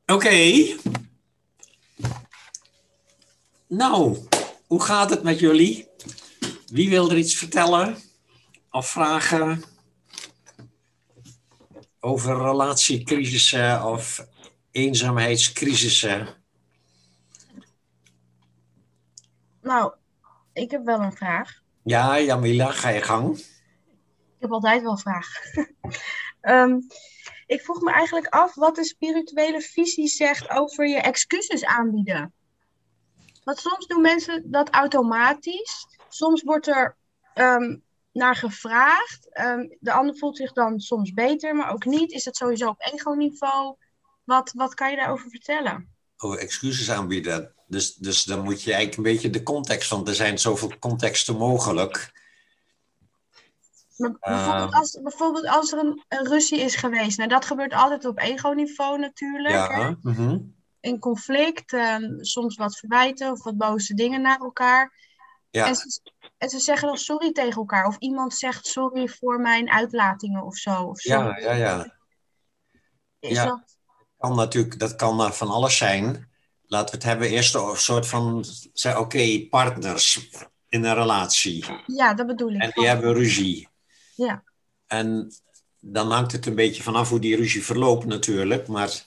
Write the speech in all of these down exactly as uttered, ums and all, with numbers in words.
Oké, okay. Nou, hoe gaat het met jullie? Wie wil er iets vertellen of vragen over relatiecrisissen of eenzaamheidscrisissen? Nou, ik heb wel een vraag. Ja, Jamila, ga je gang. Ik heb altijd wel vragen. um, ik vroeg me eigenlijk af wat de spirituele visie zegt over je excuses aanbieden. Want soms doen mensen dat automatisch. Soms wordt er um, naar gevraagd. Um, de ander voelt zich dan soms beter, maar ook niet. Is het sowieso op ego-niveau? Wat, wat kan je daarover vertellen? Over excuses aanbieden. Dus, dus dan moet je eigenlijk een beetje de context, want er zijn zoveel contexten mogelijk. Maar bijvoorbeeld, als, bijvoorbeeld als er een, een ruzie is geweest. Nou, dat gebeurt altijd op ego-niveau natuurlijk. Hè? Ja. Mm-hmm. In conflict, um, soms wat verwijten of wat boze dingen naar elkaar. Ja. En, ze, en ze zeggen dan sorry tegen elkaar. Of iemand zegt sorry voor mijn uitlatingen of zo. Of Ja, sorry. ja, ja. Is Ja, dat... kan natuurlijk, dat kan van alles zijn. Laten we het hebben eerst een soort van, oké, okay, partners in een relatie. Ja, dat bedoel ik. En die hebben ruzie. Ja. En dan hangt het een beetje vanaf hoe die ruzie verloopt natuurlijk. Maar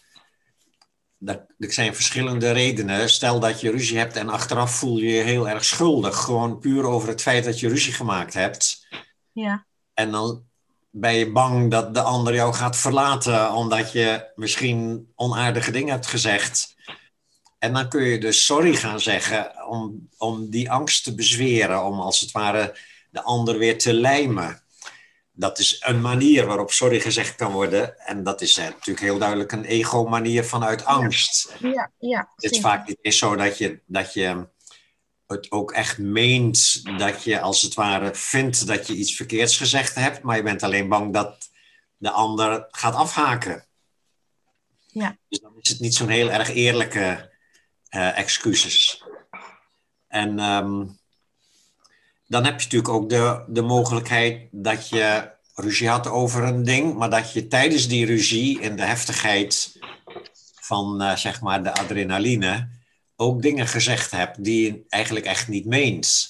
er zijn verschillende redenen. Stel dat je ruzie hebt en achteraf voel je je heel erg schuldig. Gewoon puur over het feit dat je ruzie gemaakt hebt. Ja. En dan ben je bang dat de ander jou gaat verlaten omdat je misschien onaardige dingen hebt gezegd. En dan kun je dus sorry gaan zeggen om, om die angst te bezweren, om als het ware de ander weer te lijmen. Dat is een manier waarop sorry gezegd kan worden. En dat is natuurlijk heel duidelijk een ego-manier vanuit angst. Ja, ja, ja. Het is vaak niet eens zo dat je, dat je het ook echt meent dat je als het ware vindt dat je iets verkeerds gezegd hebt, maar je bent alleen bang dat de ander gaat afhaken. Ja. Dus dan is het niet zo'n heel erg eerlijke uh, excuses. En um, dan heb je natuurlijk ook de, de mogelijkheid dat je ruzie had over een ding, maar dat je tijdens die ruzie in de heftigheid van uh, zeg maar de adrenaline ook dingen gezegd hebt die je eigenlijk echt niet meent.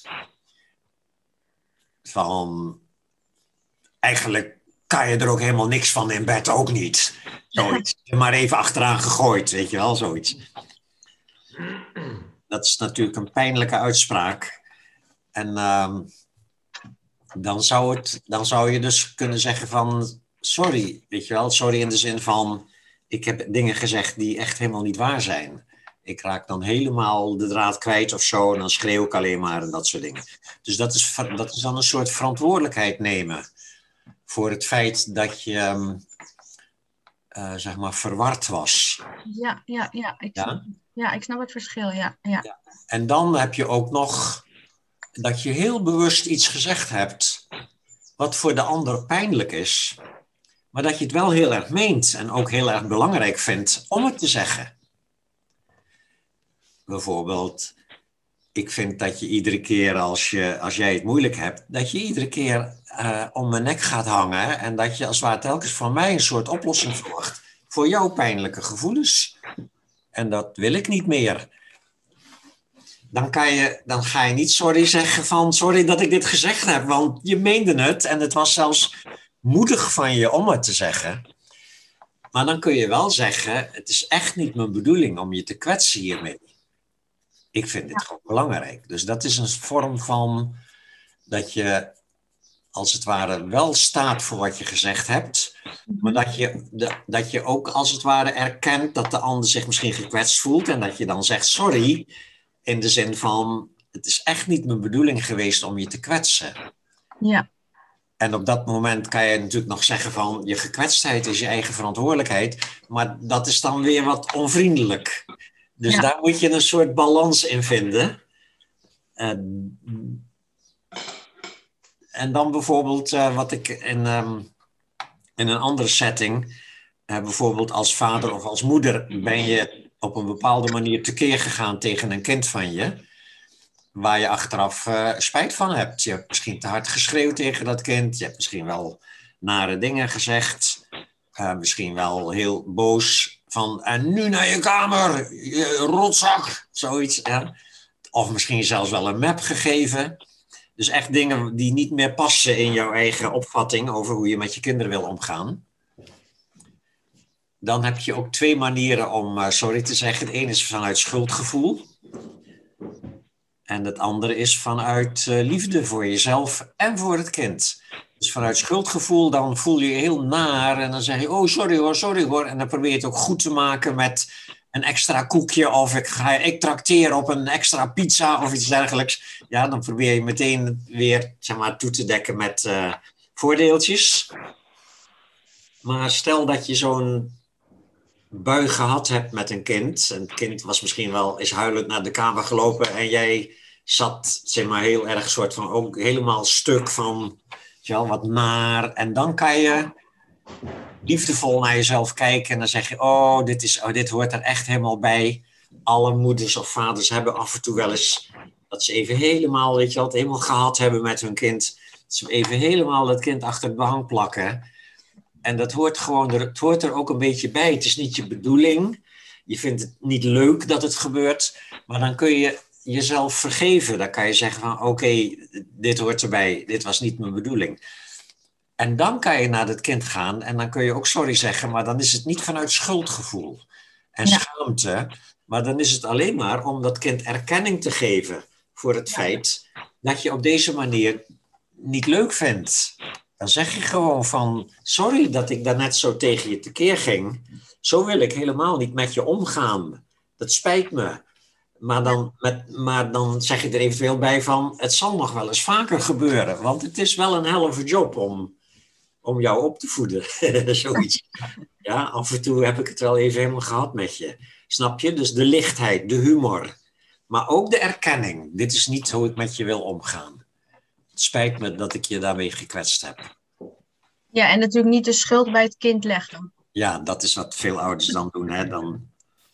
Van, eigenlijk kan je er ook helemaal niks van in bed, ook niet. Zoiets. Maar even achteraan gegooid, weet je wel, zoiets. Dat is natuurlijk een pijnlijke uitspraak. En uh, dan, zou het, dan zou je dus kunnen zeggen van, sorry, weet je wel. Sorry in de zin van, ik heb dingen gezegd die echt helemaal niet waar zijn. Ik raak dan helemaal de draad kwijt of zo en dan schreeuw ik alleen maar en dat soort dingen. Dus dat is, dat is dan een soort verantwoordelijkheid nemen voor het feit dat je, uh, zeg maar, verward was. Ja, ja, ja. Ik, ja? Snap, ja, ik snap het verschil, ja, ja. ja. En dan heb je ook nog dat je heel bewust iets gezegd hebt wat voor de ander pijnlijk is, maar dat je het wel heel erg meent en ook heel erg belangrijk vindt om het te zeggen. Bijvoorbeeld, ik vind dat je iedere keer als, je, als jij het moeilijk hebt, dat je iedere keer uh, om mijn nek gaat hangen en dat je als het ware telkens van mij een soort oplossing verwacht voor jouw pijnlijke gevoelens. En dat wil ik niet meer. Dan, kan je, dan ga je niet sorry zeggen van sorry dat ik dit gezegd heb, want je meende het en het was zelfs moedig van je om het te zeggen. Maar dan kun je wel zeggen, het is echt niet mijn bedoeling om je te kwetsen hiermee. Ik vind dit gewoon belangrijk. Dus dat is een vorm van dat je als het ware wel staat voor wat je gezegd hebt. Maar dat je, de, dat je ook als het ware erkent dat de ander zich misschien gekwetst voelt. En dat je dan zegt sorry. In de zin van het is echt niet mijn bedoeling geweest om je te kwetsen. Ja. En op dat moment kan je natuurlijk nog zeggen van je gekwetstheid is je eigen verantwoordelijkheid. Maar dat is dan weer wat onvriendelijk. Dus ja. Daar moet je een soort balans in vinden. Uh, en dan bijvoorbeeld uh, wat ik in, um, in een andere setting, uh, bijvoorbeeld als vader of als moeder, ben je op een bepaalde manier tekeer gegaan tegen een kind van je, waar je achteraf uh, spijt van hebt. Je hebt misschien te hard geschreeuwd tegen dat kind, je hebt misschien wel nare dingen gezegd, uh, misschien wel heel boos Van, en nu naar je kamer, je rotzak, zoiets. Ja. Of misschien zelfs wel een map gegeven. Dus echt dingen die niet meer passen in jouw eigen opvatting over hoe je met je kinderen wil omgaan. Dan heb je ook twee manieren om uh, sorry te zeggen. Het ene is vanuit schuldgevoel. En het andere is vanuit uh, liefde voor jezelf en voor het kind. Dus vanuit schuldgevoel, dan voel je je heel naar. En dan zeg je, oh sorry hoor, sorry hoor. En dan probeer je het ook goed te maken met een extra koekje. Of ik, ga, ik trakteer op een extra pizza of iets dergelijks. Ja, dan probeer je meteen weer zeg maar, toe te dekken met uh, voordeeltjes. Maar stel dat je zo'n bui gehad hebt met een kind. En het kind was misschien wel is huilend naar de kamer gelopen. En jij zat zeg maar heel erg soort van ook helemaal stuk van ja, wat naar. En dan kan je liefdevol naar jezelf kijken. En dan zeg je, oh dit, is, oh, dit hoort er echt helemaal bij. Alle moeders of vaders hebben af en toe wel eens dat ze even helemaal, weet je wel, het helemaal gehad hebben met hun kind. Dat ze even helemaal het kind achter het behang plakken. En dat hoort gewoon, er, het hoort er ook een beetje bij. Het is niet je bedoeling. Je vindt het niet leuk dat het gebeurt. Maar dan kun je jezelf vergeven. Dan kan je zeggen van oké, okay, dit hoort erbij. Dit was niet mijn bedoeling. En dan kan je naar het kind gaan. En dan kun je ook sorry zeggen. Maar dan is het niet vanuit schuldgevoel en ja. schaamte. Maar dan is het alleen maar om dat kind erkenning te geven. Voor het ja. feit dat je op deze manier niet leuk vindt. Dan zeg je gewoon van, sorry dat ik daarnet zo tegen je tekeer ging. Zo wil ik helemaal niet met je omgaan. Dat spijt me. Maar dan, met, maar dan zeg je er eventueel bij van, het zal nog wel eens vaker gebeuren. Want het is wel een helve job om, om jou op te voeden. Zoiets. Ja, af en toe heb ik het wel even helemaal gehad met je. Snap je? Dus de lichtheid, de humor. Maar ook de erkenning. Dit is niet hoe ik met je wil omgaan. Het spijt me dat ik je daarmee gekwetst heb. Ja, en natuurlijk niet de schuld bij het kind leggen. Ja, dat is wat veel ouders dan doen. Hè? Dan,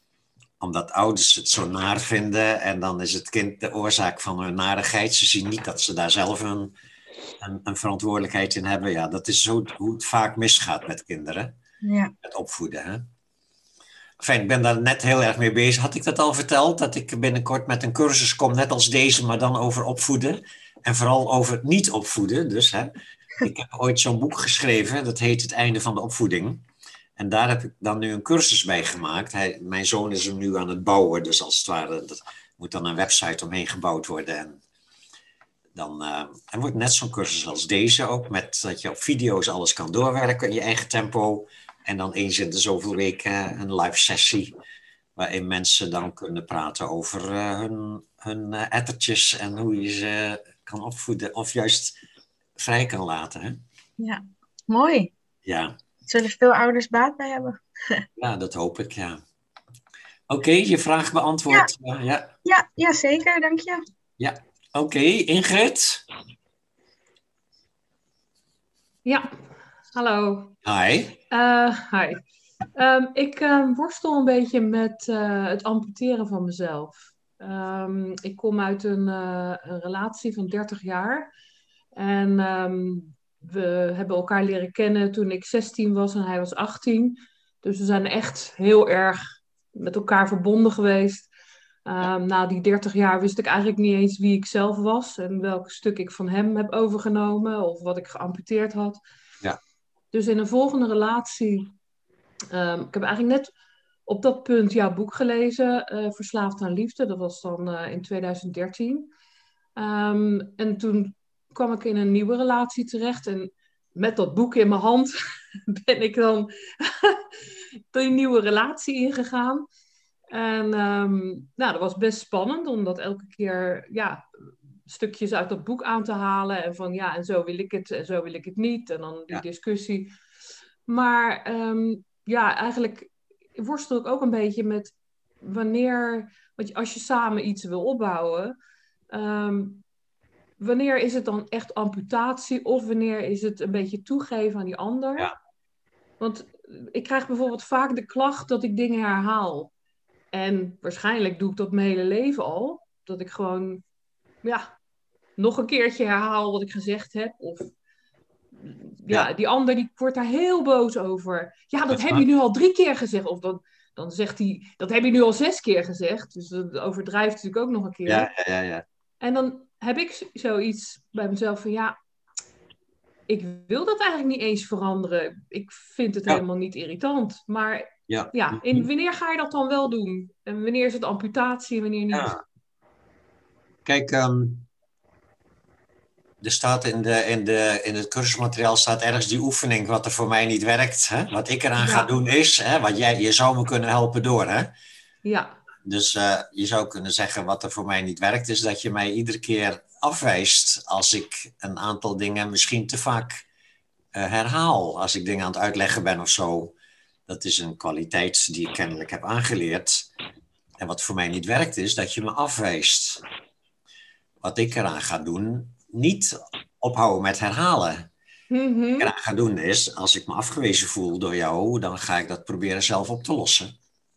omdat ouders het zo naar vinden en dan is het kind de oorzaak van hun narigheid. Ze zien niet dat ze daar zelf een, een, een verantwoordelijkheid in hebben. Ja, dat is zo hoe het vaak misgaat met kinderen. Ja. Het opvoeden. Hè? Enfin, ik ben daar net heel erg mee bezig. Had ik dat al verteld? Dat ik binnenkort met een cursus kom, net als deze, maar dan over opvoeden. En vooral over niet opvoeden. Dus, hè, ik heb ooit zo'n boek geschreven, dat heet Het Einde van de Opvoeding. En daar heb ik dan nu een cursus bij gemaakt. Hij, mijn zoon is hem nu aan het bouwen, dus als het ware, dat moet dan een website omheen gebouwd worden. En dan uh, er wordt net zo'n cursus als deze ook, met dat je op video's alles kan doorwerken in je eigen tempo. En dan eens in de zoveel weken een live sessie, waarin mensen dan kunnen praten over uh, hun, hun uh, ettertjes en hoe je ze kan opvoeden of juist vrij kan laten. Hè? Ja, mooi. Ja. Zullen veel ouders baat bij hebben? Ja, dat hoop ik, ja. Oké, okay, je vraag beantwoord. Ja, uh, ja. ja, ja, zeker, dank je. Ja, oké. Okay. Ingrid? Ja, hallo. Hi. Uh, hi. Um, ik uh, worstel een beetje met uh, het amputeren van mezelf. Um, ik kom uit een, uh, een relatie van dertig jaar. En um, we hebben elkaar leren kennen toen ik zestien was en hij was achttien. Dus we zijn echt heel erg met elkaar verbonden geweest. Um, na die dertig jaar wist ik eigenlijk niet eens wie ik zelf was. En welk stuk ik van hem heb overgenomen. Of wat ik geamputeerd had. Ja. Dus in een volgende relatie... Um, ik heb eigenlijk net op dat punt jouw boek gelezen. Uh, Verslaafd aan Liefde. Dat was dan uh, in twintig dertien. Um, en toen kwam ik in een nieuwe relatie terecht. En met dat boek in mijn hand ben ik dan die nieuwe relatie ingegaan. En um, nou, dat was best spannend. Om dat elke keer ja, stukjes uit dat boek aan te halen. En van ja, en zo wil ik het en zo wil ik het niet. En dan die ja. discussie. Maar um, ja, eigenlijk worstel ik ook een beetje met wanneer... Want als je samen iets wil opbouwen... Um, wanneer is het dan echt amputatie of wanneer is het een beetje toegeven aan die ander? Ja. Want ik krijg bijvoorbeeld vaak de klacht dat ik dingen herhaal. En waarschijnlijk doe ik dat mijn hele leven al. Dat ik gewoon, ja, nog een keertje herhaal wat ik gezegd heb. Of ja, Ja. die ander die wordt daar heel boos over. Ja, dat Dat heb waar. je nu al drie keer gezegd. Of dan, dan zegt hij, dat heb je nu al zes keer gezegd. Dus dat overdrijft natuurlijk ook nog een keer. Ja, ja, ja, ja. En dan heb ik z- zoiets bij mezelf van ja, ik wil dat eigenlijk niet eens veranderen. Ik vind het Ja, helemaal niet irritant. Maar ja. ja, in, wanneer ga je dat dan wel doen? En wanneer is het amputatie en wanneer niet? Ja. Kijk, ehm, er staat in, de, in, de, in het cursusmateriaal staat ergens die oefening wat er voor mij niet werkt. Hè? Wat ik eraan ga Ja, doen is, hè, wat jij, je zou me kunnen helpen door. Hè? ja, Dus eh, je zou kunnen zeggen wat er voor mij niet werkt, is dat je mij iedere keer afwijst als ik een aantal dingen misschien te vaak eh, herhaal. Als ik dingen aan het uitleggen ben of zo. Dat is een kwaliteit die ik kennelijk heb aangeleerd. En wat voor mij niet werkt is dat je me afwijst. Wat ik eraan ga doen, niet ophouden met herhalen. Mhm. Wat ik eraan ga doen is, als ik me afgewezen voel door jou, dan ga ik dat proberen zelf op te lossen.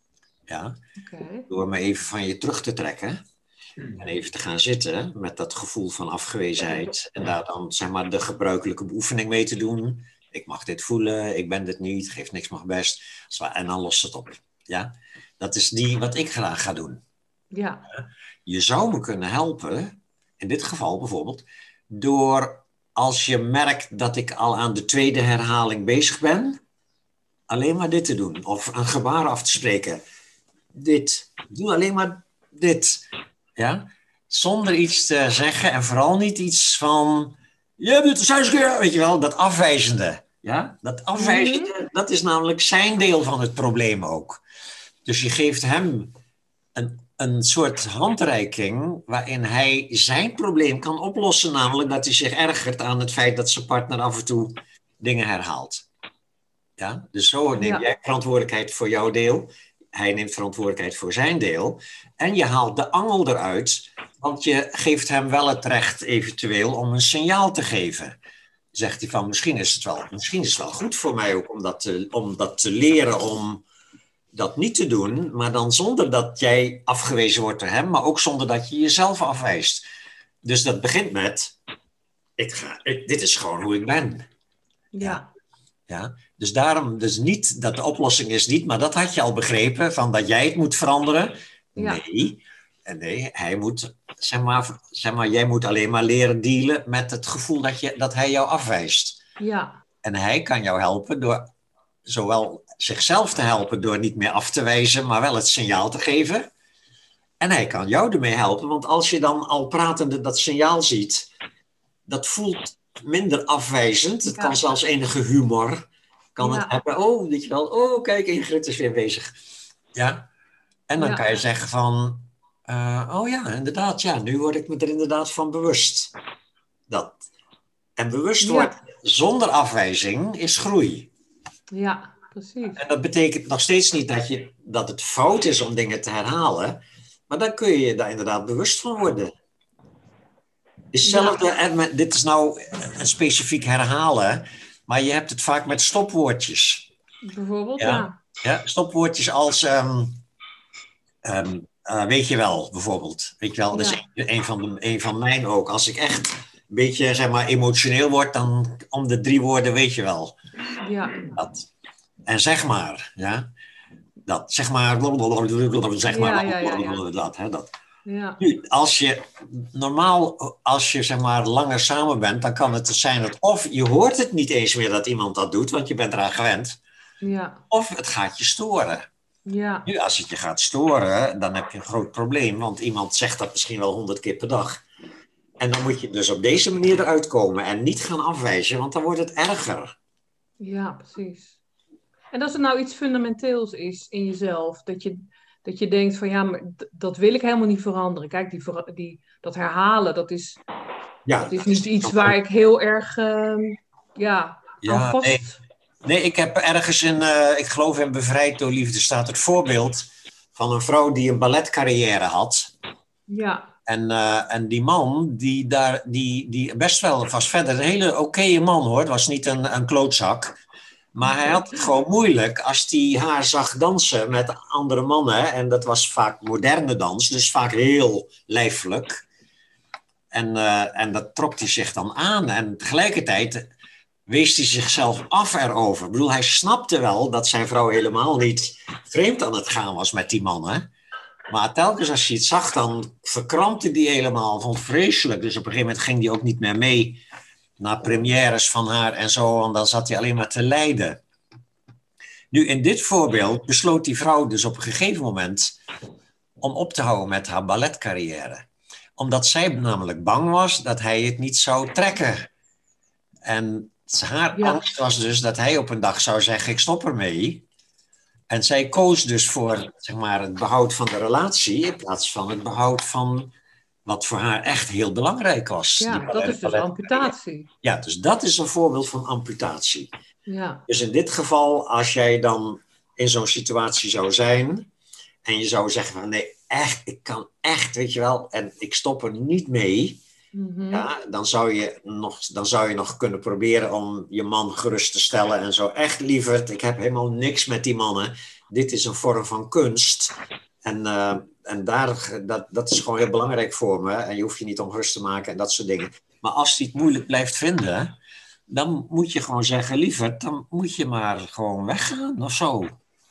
Ja? Oké. Door me even van je terug te trekken. En even te gaan zitten met dat gevoel van afgewezenheid. En daar dan zeg maar de gebruikelijke beoefening mee te doen. Ik mag dit voelen, ik ben dit niet, geeft niks mag best. En dan lost het op. Ja? Dat is die wat ik graag ga doen. Ja, Je zou me kunnen helpen, in dit geval bijvoorbeeld, door als je merkt dat ik al aan de tweede herhaling bezig ben, alleen maar dit te doen. Of een gebaar af te spreken. Dit. Doe alleen maar dit. Ja? Zonder iets te zeggen en vooral niet iets van, je hebt het zes keer, weet je wel, dat afwijzende. Ja? Dat afwijzende, dat is namelijk zijn deel van het probleem ook. Dus je geeft hem een, een soort handreiking waarin hij zijn probleem kan oplossen, namelijk dat hij zich ergert aan het feit dat zijn partner af en toe dingen herhaalt. Ja? Dus zo neem ja, jij verantwoordelijkheid voor jouw deel. Hij neemt verantwoordelijkheid voor zijn deel. En je haalt de angel eruit, want je geeft hem wel het recht eventueel om een signaal te geven. Zegt hij van, misschien is het wel, misschien is het wel goed voor mij ook om dat te, om dat te leren, om dat niet te doen, maar dan zonder dat jij afgewezen wordt door hem, maar ook zonder dat je jezelf afwijst. Dus dat begint met, ik ga, ik, dit is gewoon hoe ik ben. ja, Ja? Dus daarom, dus niet dat de oplossing is niet, maar dat had je al begrepen, van dat jij het moet veranderen. ja, Nee, nee, hij moet, zeg maar, zeg maar, jij moet alleen maar leren dealen met het gevoel dat, je, dat hij jou afwijst. ja, En hij kan jou helpen door zowel zichzelf te helpen door niet meer af te wijzen, maar wel het signaal te geven. En hij kan jou ermee helpen, want als je dan al pratende dat signaal ziet, dat voelt minder afwijzend. Het Ja. kan zelfs enige humor kan Ja. het hebben. Oh, weet je wel, oh kijk, Ingrid is weer bezig. Ja. En dan Ja. kan je zeggen van, uh, oh ja, inderdaad, ja, nu word ik me er inderdaad van bewust. Dat. En bewust worden Ja. zonder afwijzing is groei. Ja, precies. En dat betekent nog steeds niet dat, je, dat het fout is om dingen te herhalen, maar dan kun je je daar inderdaad bewust van worden. Hetzelfde, en met, dit is nou een specifiek herhalen, maar je hebt het vaak met stopwoordjes. Bijvoorbeeld, Ja. ja. Ja, stopwoordjes als, um, um, uh, weet je wel, bijvoorbeeld. Weet je wel, dat is Ja. een, een, van de, een van mijn ook. Als ik echt een beetje, zeg maar, emotioneel word, dan om de drie woorden weet je wel. Ja. Dat. En zeg maar, ja. Dat, zeg maar, zeg maar, Ja, ja, ja, ja. dat, hè, dat. Ja. Nu, als je normaal, als je zeg maar langer samen bent, dan kan het zijn dat of je hoort het niet eens meer dat iemand dat doet, want je bent eraan gewend, Ja. of het gaat je storen. Ja. Nu, als het je gaat storen, dan heb je een groot probleem, want iemand zegt dat misschien wel honderd keer per dag. En dan moet je dus op deze manier eruit komen en niet gaan afwijzen, want dan wordt het erger. Ja, precies. En als er nou iets fundamenteels is in jezelf, dat je, dat je denkt van ja, maar d- dat wil ik helemaal niet veranderen. Kijk, die, vera- die, dat herhalen, dat is, Ja, dat is dat niet iets waar ik heel erg uh, ja, Ja, aan vast... nee. Nee, ik heb ergens in, uh, ik geloof in Bevrijd door Liefde staat het voorbeeld van een vrouw die een balletcarrière had. Ja. En, uh, en die man, die daar, die, die best wel was verder een hele oké man hoor. Het was niet een, een klootzak. Maar hij had het gewoon moeilijk als hij haar zag dansen met andere mannen. En dat was vaak moderne dans, dus vaak heel lijfelijk. En, uh, en dat trok hij zich dan aan. En tegelijkertijd wees hij zichzelf af erover. Ik bedoel, hij snapte wel dat zijn vrouw helemaal niet vreemd aan het gaan was met die mannen. Maar telkens als hij het zag, dan verkrampte die helemaal. Vond het vreselijk. Dus op een gegeven moment ging hij ook niet meer mee naar premières van haar en zo. En dan zat hij alleen maar te lijden. Nu, in dit voorbeeld besloot die vrouw dus op een gegeven moment om op te houden met haar balletcarrière. Omdat zij namelijk bang was dat hij het niet zou trekken. En haar Ja. angst was dus dat hij op een dag zou zeggen, ik stop ermee. En zij koos dus voor, zeg maar, het behoud van de relatie in plaats van het behoud van wat voor haar echt heel belangrijk was. Die Ja, ballet- dat is dus ballet- amputatie. Ja, dus dat is een voorbeeld van amputatie. Ja, Dus in dit geval, als jij dan in zo'n situatie zou zijn en je zou zeggen van nee, echt, ik kan echt, weet je wel, en ik stop er niet mee. Mhm. Ja, dan zou je nog, dan zou je nog kunnen proberen om je man gerust te stellen en zo. Echt lieverd, ik heb helemaal niks met die mannen. Dit is een vorm van kunst. En, uh, en daar, dat, dat is gewoon heel belangrijk voor me. En je hoeft je niet ongerust te maken en dat soort dingen. Maar als hij het moeilijk blijft vinden, dan moet je gewoon zeggen, lieverd, dan moet je maar gewoon weggaan of zo.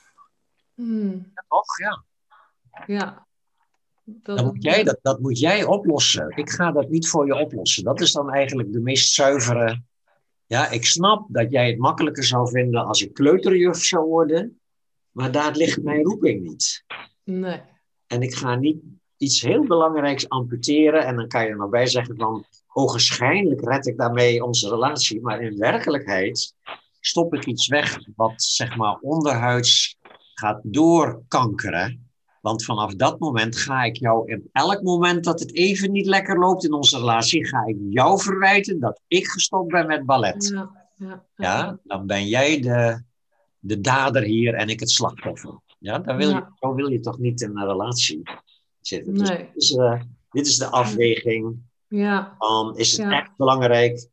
Hmm. Toch? Ja. Ja. Dat, Dan moet jij, dat, dat moet jij oplossen. Ik ga dat niet voor je oplossen. Dat is dan eigenlijk de meest zuivere. Ja, ik snap dat jij het makkelijker zou vinden als ik kleuterjuf zou worden. Maar daar ligt mijn roeping niet. Nee. En ik ga niet iets heel belangrijks amputeren. En dan kan je er nog bij zeggen van, ogenschijnlijk red ik daarmee onze relatie. Maar in werkelijkheid stop ik iets weg wat zeg maar onderhuids gaat doorkankeren. Want vanaf dat moment ga ik jou, in elk moment dat het even niet lekker loopt in onze relatie, ga ik jou verwijten dat ik gestopt ben met ballet. Ja, ja, Ja, dan ben jij de, de dader hier en ik het slachtoffer. Ja, dan wil Ja. je, zo wil je toch niet in een relatie zitten. Dus Nee. dit is, uh, dit is de afweging. Ja. Um, is het Ja. echt belangrijk?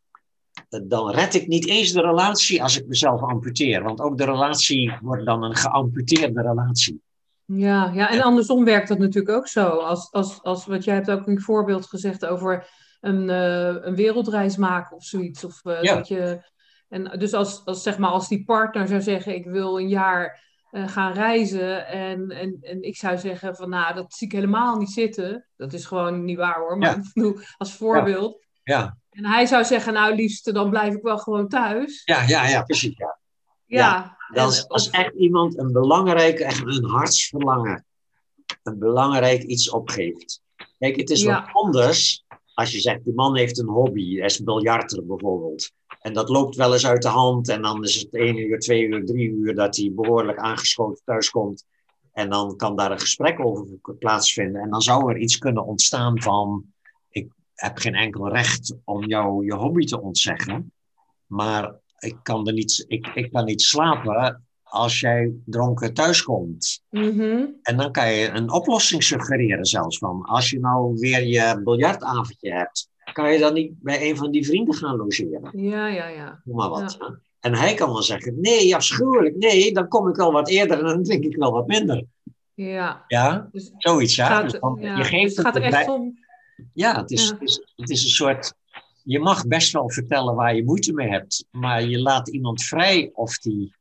Dan red ik niet eens de relatie als ik mezelf amputeer. Want ook de relatie wordt dan een geamputeerde relatie. Ja, ja, en andersom werkt dat natuurlijk ook zo. Als, als, als, wat jij hebt ook een voorbeeld gezegd over een, uh, een wereldreis maken of zoiets. Of, uh, Ja. dat je, en dus als, als, zeg maar, als die partner zou zeggen, ik wil een jaar uh, gaan reizen. En, en, en ik zou zeggen van, nou, dat zie ik helemaal niet zitten. Dat is gewoon niet waar hoor, maar Ja. ik bedoel, als voorbeeld. Ja, En hij zou zeggen, nou liefste, dan blijf ik wel gewoon thuis. ja, ja, ja precies. Ja. Ja. Dan, en, als of, echt iemand een belangrijk, echt een hartsverlangen, een belangrijk iets opgeeft. Kijk, het is Ja. wat anders als je zegt, die man heeft een hobby, hij is een biljarter bijvoorbeeld. En dat loopt wel eens uit de hand en dan is het één uur, twee uur, drie uur dat hij behoorlijk aangeschoten thuiskomt. En dan kan daar een gesprek over plaatsvinden. En dan zou er iets kunnen ontstaan van, ik heb geen enkel recht om jou je hobby te ontzeggen. Maar ik kan, er niet, ik, ik kan niet slapen als jij dronken thuiskomt. mm-hmm. En dan kan je een oplossing suggereren zelfs van. Als je nou weer je biljartavondje hebt, kan je dan niet bij een van die vrienden gaan logeren. Ja, ja, ja. Noem maar wat. Ja. Hè? En hij kan dan zeggen, nee, afschuwelijk, nee, dan kom ik wel wat eerder en dan drink ik wel wat minder. Ja. Ja, Dus zoiets, ja. gaat, Dus dan, ja. je geeft Dus het gaat er het echt bij- om. Ja, het is, Ja. Het, is, het is een soort. Je mag best wel vertellen waar je moeite mee hebt, maar je laat iemand vrij of die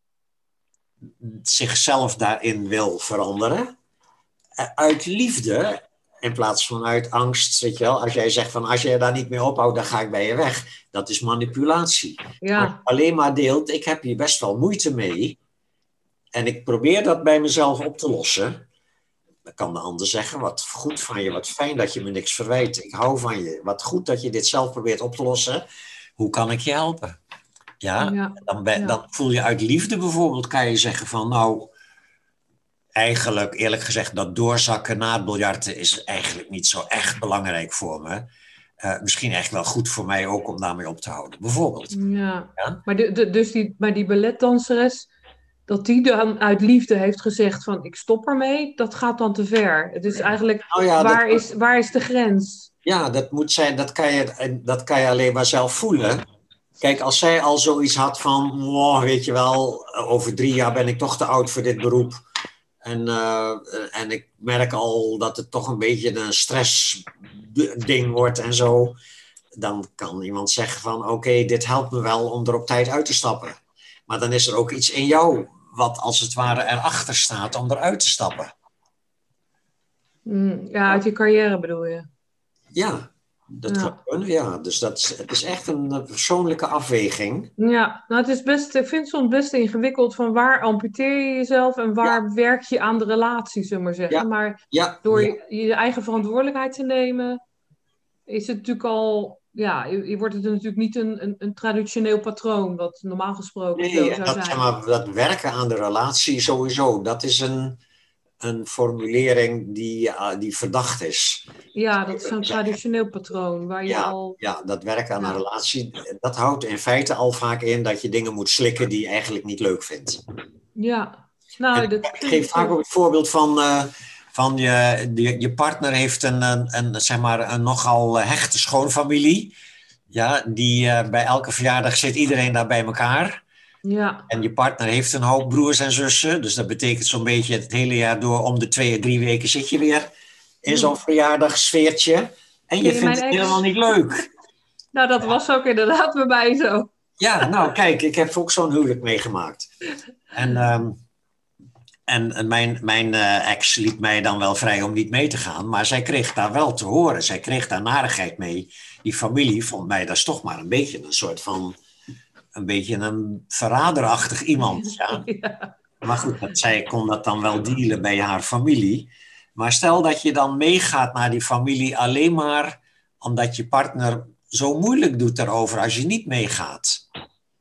zichzelf daarin wil veranderen. Uit liefde, in plaats van uit angst, weet je wel. Als jij zegt van, als jij daar niet mee ophoudt, dan ga ik bij je weg. Dat is manipulatie. Ja. Als je alleen maar deelt, ik heb hier best wel moeite mee. En ik probeer dat bij mezelf op te lossen. Dan kan de ander zeggen, wat goed van je, wat fijn dat je me niks verwijt. Ik hou van je. Wat goed dat je dit zelf probeert op te lossen. Hoe kan ik je helpen? Ja, Ja. dan, ben, Ja. dan voel je uit liefde bijvoorbeeld, kan je zeggen van, nou, eigenlijk eerlijk gezegd, dat doorzakken na het biljarten is eigenlijk niet zo echt belangrijk voor me. Uh, misschien echt wel goed voor mij ook om daarmee op te houden, bijvoorbeeld. Ja. Ja? Maar, de, de, dus die, maar die balletdanseres, dat die dan uit liefde heeft gezegd van ik stop ermee, dat gaat dan te ver. Het is eigenlijk, Nou ja, waar, dat- is, waar is de grens? Ja, dat moet zijn, dat kan je, dat kan je alleen maar zelf voelen. Kijk, als zij al zoiets had van, oh, weet je wel, over drie jaar ben ik toch te oud voor dit beroep. En, uh, en ik merk al dat het toch een beetje een stressding wordt en zo. dan kan iemand zeggen van oké, okay, dit helpt me wel om er op tijd uit te stappen. Maar dan is er ook iets in jou wat als het ware erachter staat om eruit te stappen. Mm, ja, uit je carrière bedoel je? Ja, dat Ja. kan kunnen. Ja, dus dat is, het is echt een persoonlijke afweging. Ja, nou het is best, ik vind het soms best ingewikkeld van waar amputeer je jezelf en waar Ja. werk je aan de relatie, zullen we maar zeggen. Ja. Maar Ja, door ja. je, je eigen verantwoordelijkheid te nemen, is het natuurlijk al, ja, je, je wordt het natuurlijk niet een, een, een traditioneel patroon, wat normaal gesproken Nee, zo en zou dat, zijn. zeg maar, dat werken aan de relatie sowieso, dat is een, een formulering die, uh, die verdacht is. Ja, dat is zo'n traditioneel patroon waar je Ja, al... ja, dat werken aan Ja. een relatie, dat houdt in feite al vaak in dat je dingen moet slikken die je eigenlijk niet leuk vindt. Ja, nou, En dat ik vind geef ik... vaak ook het voorbeeld van, uh, van je, je, je partner heeft een, een, een, zeg maar, een nogal hechte schoonfamilie. Ja, die uh, bij elke verjaardag zit iedereen daar bij elkaar. Ja. En je partner heeft een hoop broers en zussen. Dus dat betekent zo'n beetje het hele jaar door om de twee, drie weken zit je weer in zo'n verjaardagssfeertje. En je, Ken je vindt mijn het ex? helemaal niet leuk. Nou, dat was ook inderdaad bij mij zo. Ja, nou kijk, ik heb ook zo'n huwelijk meegemaakt. En, um, en, en mijn, mijn uh, ex liet mij dan wel vrij om niet mee te gaan. Maar zij kreeg daar wel te horen. Zij kreeg daar narigheid mee. Die familie vond mij dat is toch maar een beetje een soort van... Een beetje een verraderachtig iemand. Ja. Ja. Maar goed, dat, zij kon dat dan wel dealen bij haar familie. Maar stel dat je dan meegaat naar die familie alleen maar omdat je partner zo moeilijk doet daarover als je niet meegaat.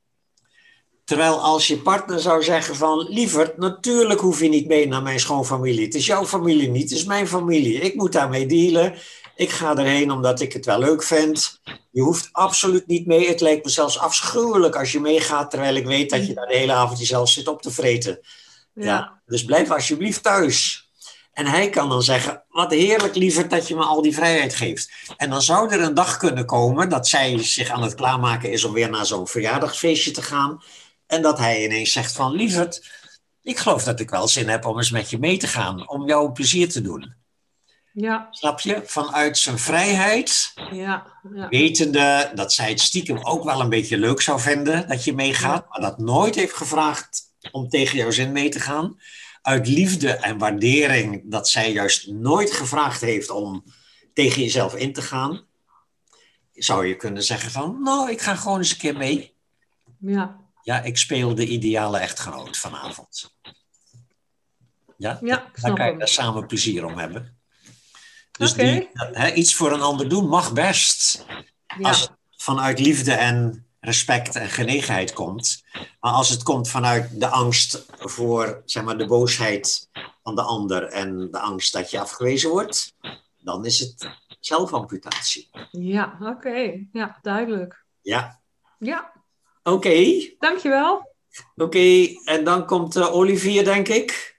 Terwijl als je partner zou zeggen van, lieverd, natuurlijk hoef je niet mee naar mijn schoonfamilie. Het is jouw familie niet, het is mijn familie. Ik moet daarmee dealen. Ik ga erheen omdat ik het wel leuk vind. Je hoeft absoluut niet mee. Het lijkt me zelfs afschuwelijk als je meegaat, terwijl ik weet dat je daar de hele avond jezelf zit op te vreten. Ja. Ja, dus blijf alsjeblieft thuis. En hij kan dan zeggen, wat heerlijk lieverd dat je me al die vrijheid geeft. En dan zou er een dag kunnen komen dat zij zich aan het klaarmaken is om weer naar zo'n verjaardagsfeestje te gaan. En dat hij ineens zegt van, lieverd, ik geloof dat ik wel zin heb om eens met je mee te gaan. Om jou plezier te doen. Ja. Snap je? Vanuit zijn vrijheid. Ja. Ja. Wetende dat zij het stiekem ook wel een beetje leuk zou vinden dat je meegaat. Ja. Maar dat nooit heeft gevraagd om tegen jouw zin mee te gaan. Uit liefde en waardering dat zij juist nooit gevraagd heeft om tegen jezelf in te gaan. Zou je kunnen zeggen van, nou, ik ga gewoon eens een keer mee. Ja. Ja, ik speel de ideale echtgenoot vanavond. Ja, ja dat, daar kan je daar samen plezier om hebben. Dus okay. die, he, iets voor een ander doen mag best. Ja. Als het vanuit liefde en respect en genegenheid komt. Maar als het komt vanuit de angst voor, zeg maar, de boosheid van de ander en de angst dat je afgewezen wordt, dan is het zelfamputatie. Ja, oké. Okay. Ja, duidelijk. Ja. Ja. Oké. Okay. Dankjewel. Oké, okay. En dan komt uh, Olivier, denk ik.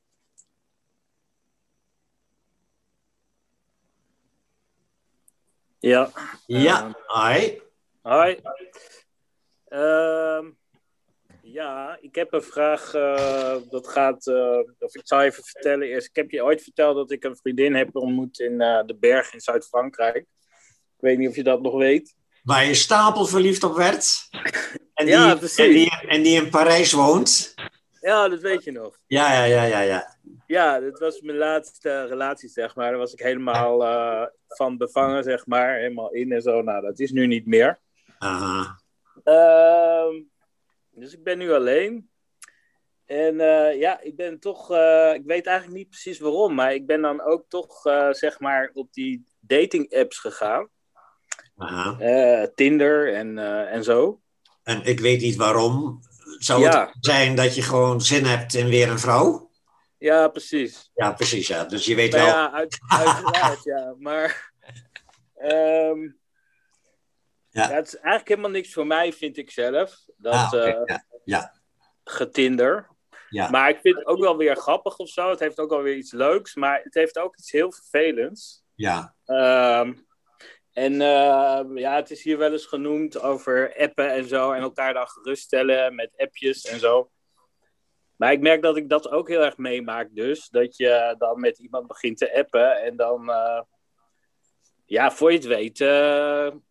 Ja. Ja, uh, hi. Hi. Uh, ja, ik heb een vraag. Uh, dat gaat. Uh, of ik zal even vertellen eerst. Ik heb je ooit verteld dat ik een vriendin heb ontmoet in uh, de berg in Zuid-Frankrijk. Ik weet niet of je dat nog weet. Waar je stapel verliefd op werd. En die, ja, precies. En die, en die in Parijs woont. Ja, dat weet je nog. Ja, ja, ja, ja, ja. Ja, dat was mijn laatste relatie, zeg maar. Daar was ik helemaal uh, van bevangen, zeg maar. Helemaal in en zo. Nou, dat is nu niet meer. Aha. Uh, dus ik ben nu alleen. En uh, ja, ik ben toch... Uh, ik weet eigenlijk niet precies waarom. Maar ik ben dan ook toch, uh, zeg maar, op die dating apps gegaan. Aha. Uh, Tinder en, uh, en zo. En ik weet niet waarom. Zou ja. het zijn dat je gewoon zin hebt in weer een vrouw? Ja, precies. Ja, precies, ja. Dus je weet nou wel... Ja, uit, uiteraard, ja. Maar... Um, ja. Ja, het is eigenlijk helemaal niks voor mij, vind ik zelf. Dat ah, okay. uh, ja. Ja. Getinder. Ja. Maar ik vind het ook wel weer grappig of zo. Het heeft ook wel weer iets leuks. Maar het heeft ook iets heel vervelends. Ja. Um, en uh, ja, het is hier wel eens genoemd over appen en zo. En elkaar dan geruststellen met appjes en zo. Maar ik merk dat ik dat ook heel erg meemaak dus. Dat je dan met iemand begint te appen. En dan, uh, ja, voor je het weet, uh,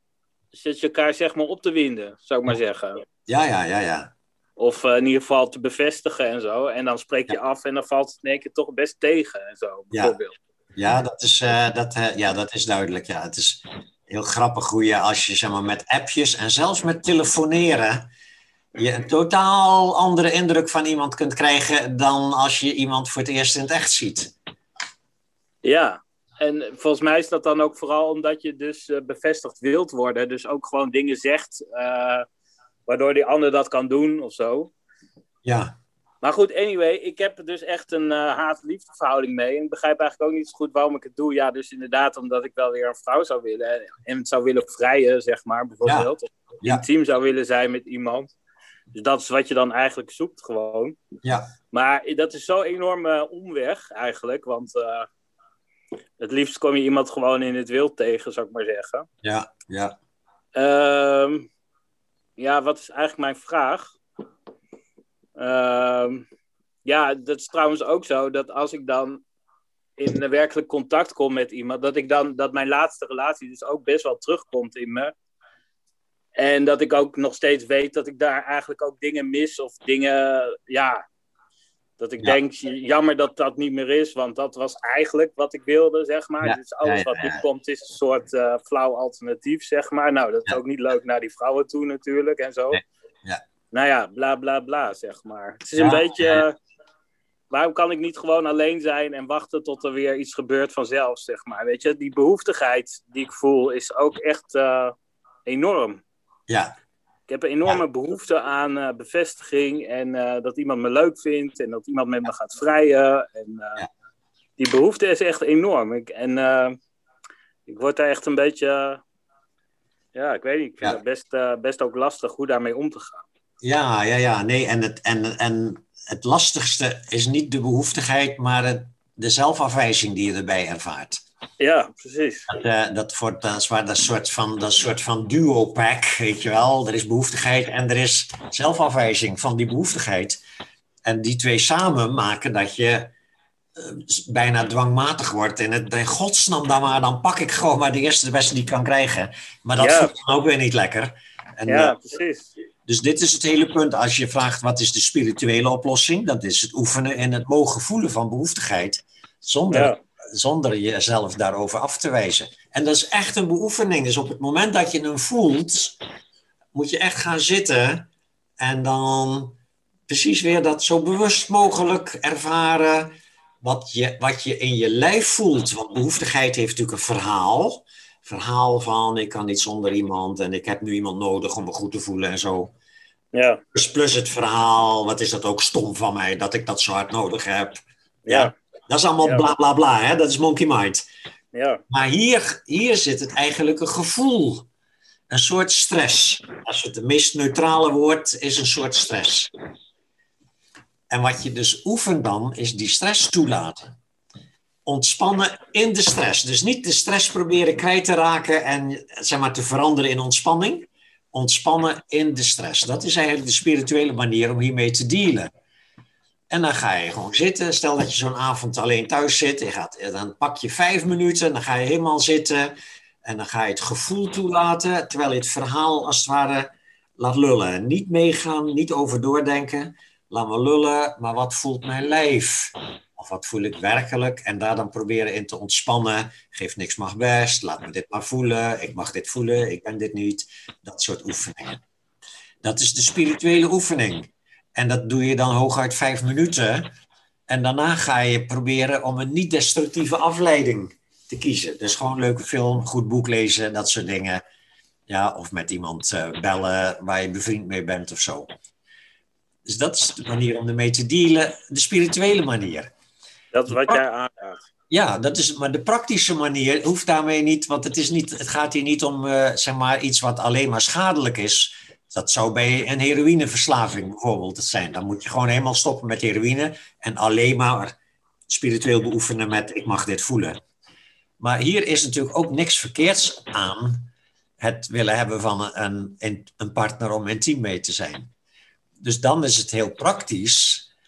zit je elkaar zeg maar op te winden, zou ik maar zeggen. Ja, ja, ja, ja. Of uh, in ieder geval te bevestigen en zo. En dan spreek je Ja. af en dan valt het in één keer toch best tegen en zo, bijvoorbeeld. Ja, ja, dat, is, uh, dat, uh, ja dat is duidelijk. Ja. Het is heel grappig hoe je als je zeg maar, met appjes en zelfs met telefoneren je een totaal andere indruk van iemand kunt krijgen dan als je iemand voor het eerst in het echt ziet. Ja, en volgens mij is dat dan ook vooral omdat je dus uh, bevestigd wilt worden. Dus ook gewoon dingen zegt uh, waardoor die ander dat kan doen of zo. Ja. Maar goed, anyway, ik heb er dus echt een uh, haat-liefde verhouding mee. En ik begrijp eigenlijk ook niet zo goed waarom ik het doe. Ja, dus inderdaad omdat ik wel weer een vrouw zou willen. En het zou willen vrijen, zeg maar, bijvoorbeeld. Ja. Of Ja. intiem zou willen zijn met iemand. Dus dat is wat je dan eigenlijk zoekt gewoon. Ja. Maar dat is zo'n enorme omweg eigenlijk. Want uh, het liefst kom je iemand gewoon in het wild tegen, zou ik maar zeggen. Ja, ja. Uh, ja, wat is eigenlijk mijn vraag? Uh, ja, dat is trouwens ook zo dat als ik dan in werkelijk contact kom met iemand, dat ik dan, dat mijn laatste relatie dus ook best wel terugkomt in me. En dat ik ook nog steeds weet dat ik daar eigenlijk ook dingen mis of dingen, ja, dat ik ja. denk, jammer dat dat niet meer is, want dat was eigenlijk wat ik wilde, zeg maar. Ja. Dus alles wat nu komt is een soort uh, flauw alternatief, zeg maar. Nou, dat is ja. ook niet leuk naar die vrouwen toe natuurlijk en zo. Nee. Ja. Nou ja, bla bla bla, zeg maar. Het is een ja. beetje, uh, waarom kan ik niet gewoon alleen zijn en wachten tot er weer iets gebeurt vanzelf, zeg maar. Weet je, die behoeftigheid die ik voel is ook echt uh, enorm. Ja. Ik heb een enorme ja. behoefte aan uh, bevestiging en uh, dat iemand me leuk vindt en dat iemand met me gaat vrijen. En, uh, ja. Die behoefte is echt enorm. Ik, en uh, ik word daar echt een beetje, uh, ja, ik weet niet, ik vind ja. het best, uh, best ook lastig hoe daarmee om te gaan. Ja, ja, ja, nee, en het, en, en het lastigste is niet de behoeftigheid, maar het, de zelfafwijzing die je erbij ervaart. Ja, precies. Dat, uh, dat, wordt, dat is waar dat soort van, dat soort van duo-pack, weet je wel. Er is behoeftigheid en er is zelfafwijzing van die behoeftigheid. En die twee samen maken dat je uh, bijna dwangmatig wordt. En het, in godsnaam dan maar, dan pak ik gewoon maar de eerste de beste die ik kan krijgen. Maar dat ja. voelt dan ook weer niet lekker. En, ja, uh, precies. Dus dit is het hele punt. Als je vraagt wat is de spirituele oplossing, dat is het oefenen en het mogen voelen van behoeftigheid. Zonder... Ja. Zonder jezelf daarover af te wijzen. En dat is echt een beoefening. Dus op het moment dat je hem voelt, moet je echt gaan zitten en dan precies weer dat zo bewust mogelijk ervaren wat je, wat je in je lijf voelt. Want behoeftigheid heeft natuurlijk een verhaal. Verhaal van ik kan niet zonder iemand en ik heb nu iemand nodig om me goed te voelen en zo. Ja. Dus plus het verhaal, wat is dat ook stom van mij dat ik dat zo hard nodig heb. Ja. ja. Dat is allemaal ja. bla bla bla, hè? Dat is monkey mind. Ja. Maar hier, hier zit het eigenlijk een gevoel. Een soort stress. Als het het meest neutrale woord is een soort stress. En wat je dus oefent dan, is die stress toelaten. Ontspannen in de stress. Dus niet de stress proberen kwijt te raken en zeg maar, te veranderen in ontspanning. Ontspannen in de stress. Dat is eigenlijk de spirituele manier om hiermee te dealen. En dan ga je gewoon zitten. Stel dat je zo'n avond alleen thuis zit. Je gaat, dan pak je vijf minuten. Dan ga je helemaal zitten. En dan ga je het gevoel toelaten. Terwijl je het verhaal als het ware laat lullen. Niet meegaan, niet over doordenken. Laat me lullen. Maar wat voelt mijn lijf? Of wat voel ik werkelijk? En daar dan proberen in te ontspannen. Geef niks mag best. Laat me dit maar voelen. Ik mag dit voelen. Ik ben dit niet. Dat soort oefeningen. Dat is de spirituele oefening. En dat doe je dan hooguit vijf minuten. En daarna ga je proberen om een niet-destructieve afleiding te kiezen. Dus gewoon een leuke film, goed boek lezen, dat soort dingen. Ja, of met iemand uh, bellen waar je bevriend mee bent of zo. Dus dat is de manier om ermee te dealen. De spirituele manier. Dat is wat jij aanraadt. Ja, dat is, maar de praktische manier hoeft daarmee niet. Want het, is niet, het gaat hier niet om uh, zeg maar iets wat alleen maar schadelijk is. Dat zou bij een heroïneverslaving bijvoorbeeld zijn. Dan moet je gewoon helemaal stoppen met heroïne en alleen maar spiritueel beoefenen met ik mag dit voelen. Maar hier is natuurlijk ook niks verkeerds aan het willen hebben van een, een, een partner om intiem mee te zijn. Dus dan is het heel praktisch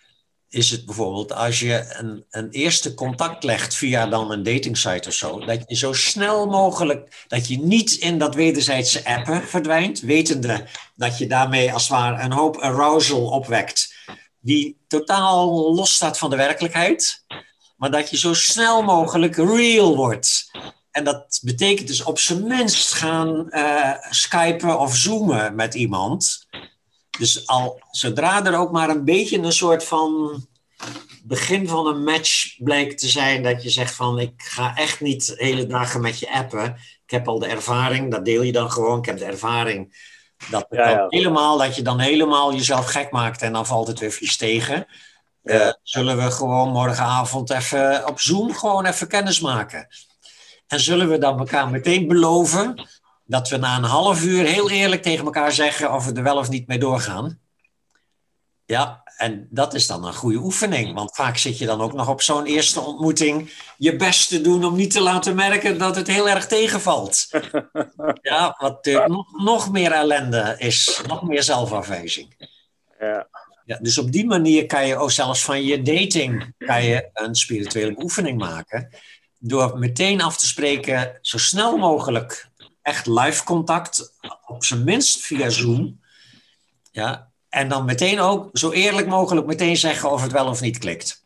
is het bijvoorbeeld als je een, een eerste contact legt via dan een datingsite of zo, dat je zo snel mogelijk, dat je niet in dat wederzijdse appen verdwijnt, wetende dat je daarmee als het ware een hoop arousal opwekt, die totaal los staat van de werkelijkheid, maar dat je zo snel mogelijk real wordt. En dat betekent dus op zijn minst gaan uh, skypen of zoomen met iemand. Dus al zodra er ook maar een beetje een soort van begin van een match blijkt te zijn, dat je zegt van ik ga echt niet hele dagen met je appen. Ik heb al de ervaring, dat deel je dan gewoon. Ik heb de ervaring dat, Ja, ja. dan helemaal, dat je dan helemaal jezelf gek maakt en dan valt het weer vies tegen. Ja. Uh, zullen we gewoon morgenavond even op Zoom gewoon even kennis maken. En zullen we dan elkaar meteen beloven dat we na een half uur heel eerlijk tegen elkaar zeggen of we er wel of niet mee doorgaan. Ja, en dat is dan een goede oefening. Want vaak zit je dan ook nog op zo'n eerste ontmoeting je best te doen om niet te laten merken dat het heel erg tegenvalt. Ja, wat uh, nog, nog meer ellende is, nog meer zelfafwijzing. Ja. Ja, dus op die manier kan je ook zelfs van je dating kan je een spirituele oefening maken. Door meteen af te spreken, zo snel mogelijk echt live contact, op zijn minst via Zoom. Ja, en dan meteen ook zo eerlijk mogelijk meteen zeggen of het wel of niet klikt.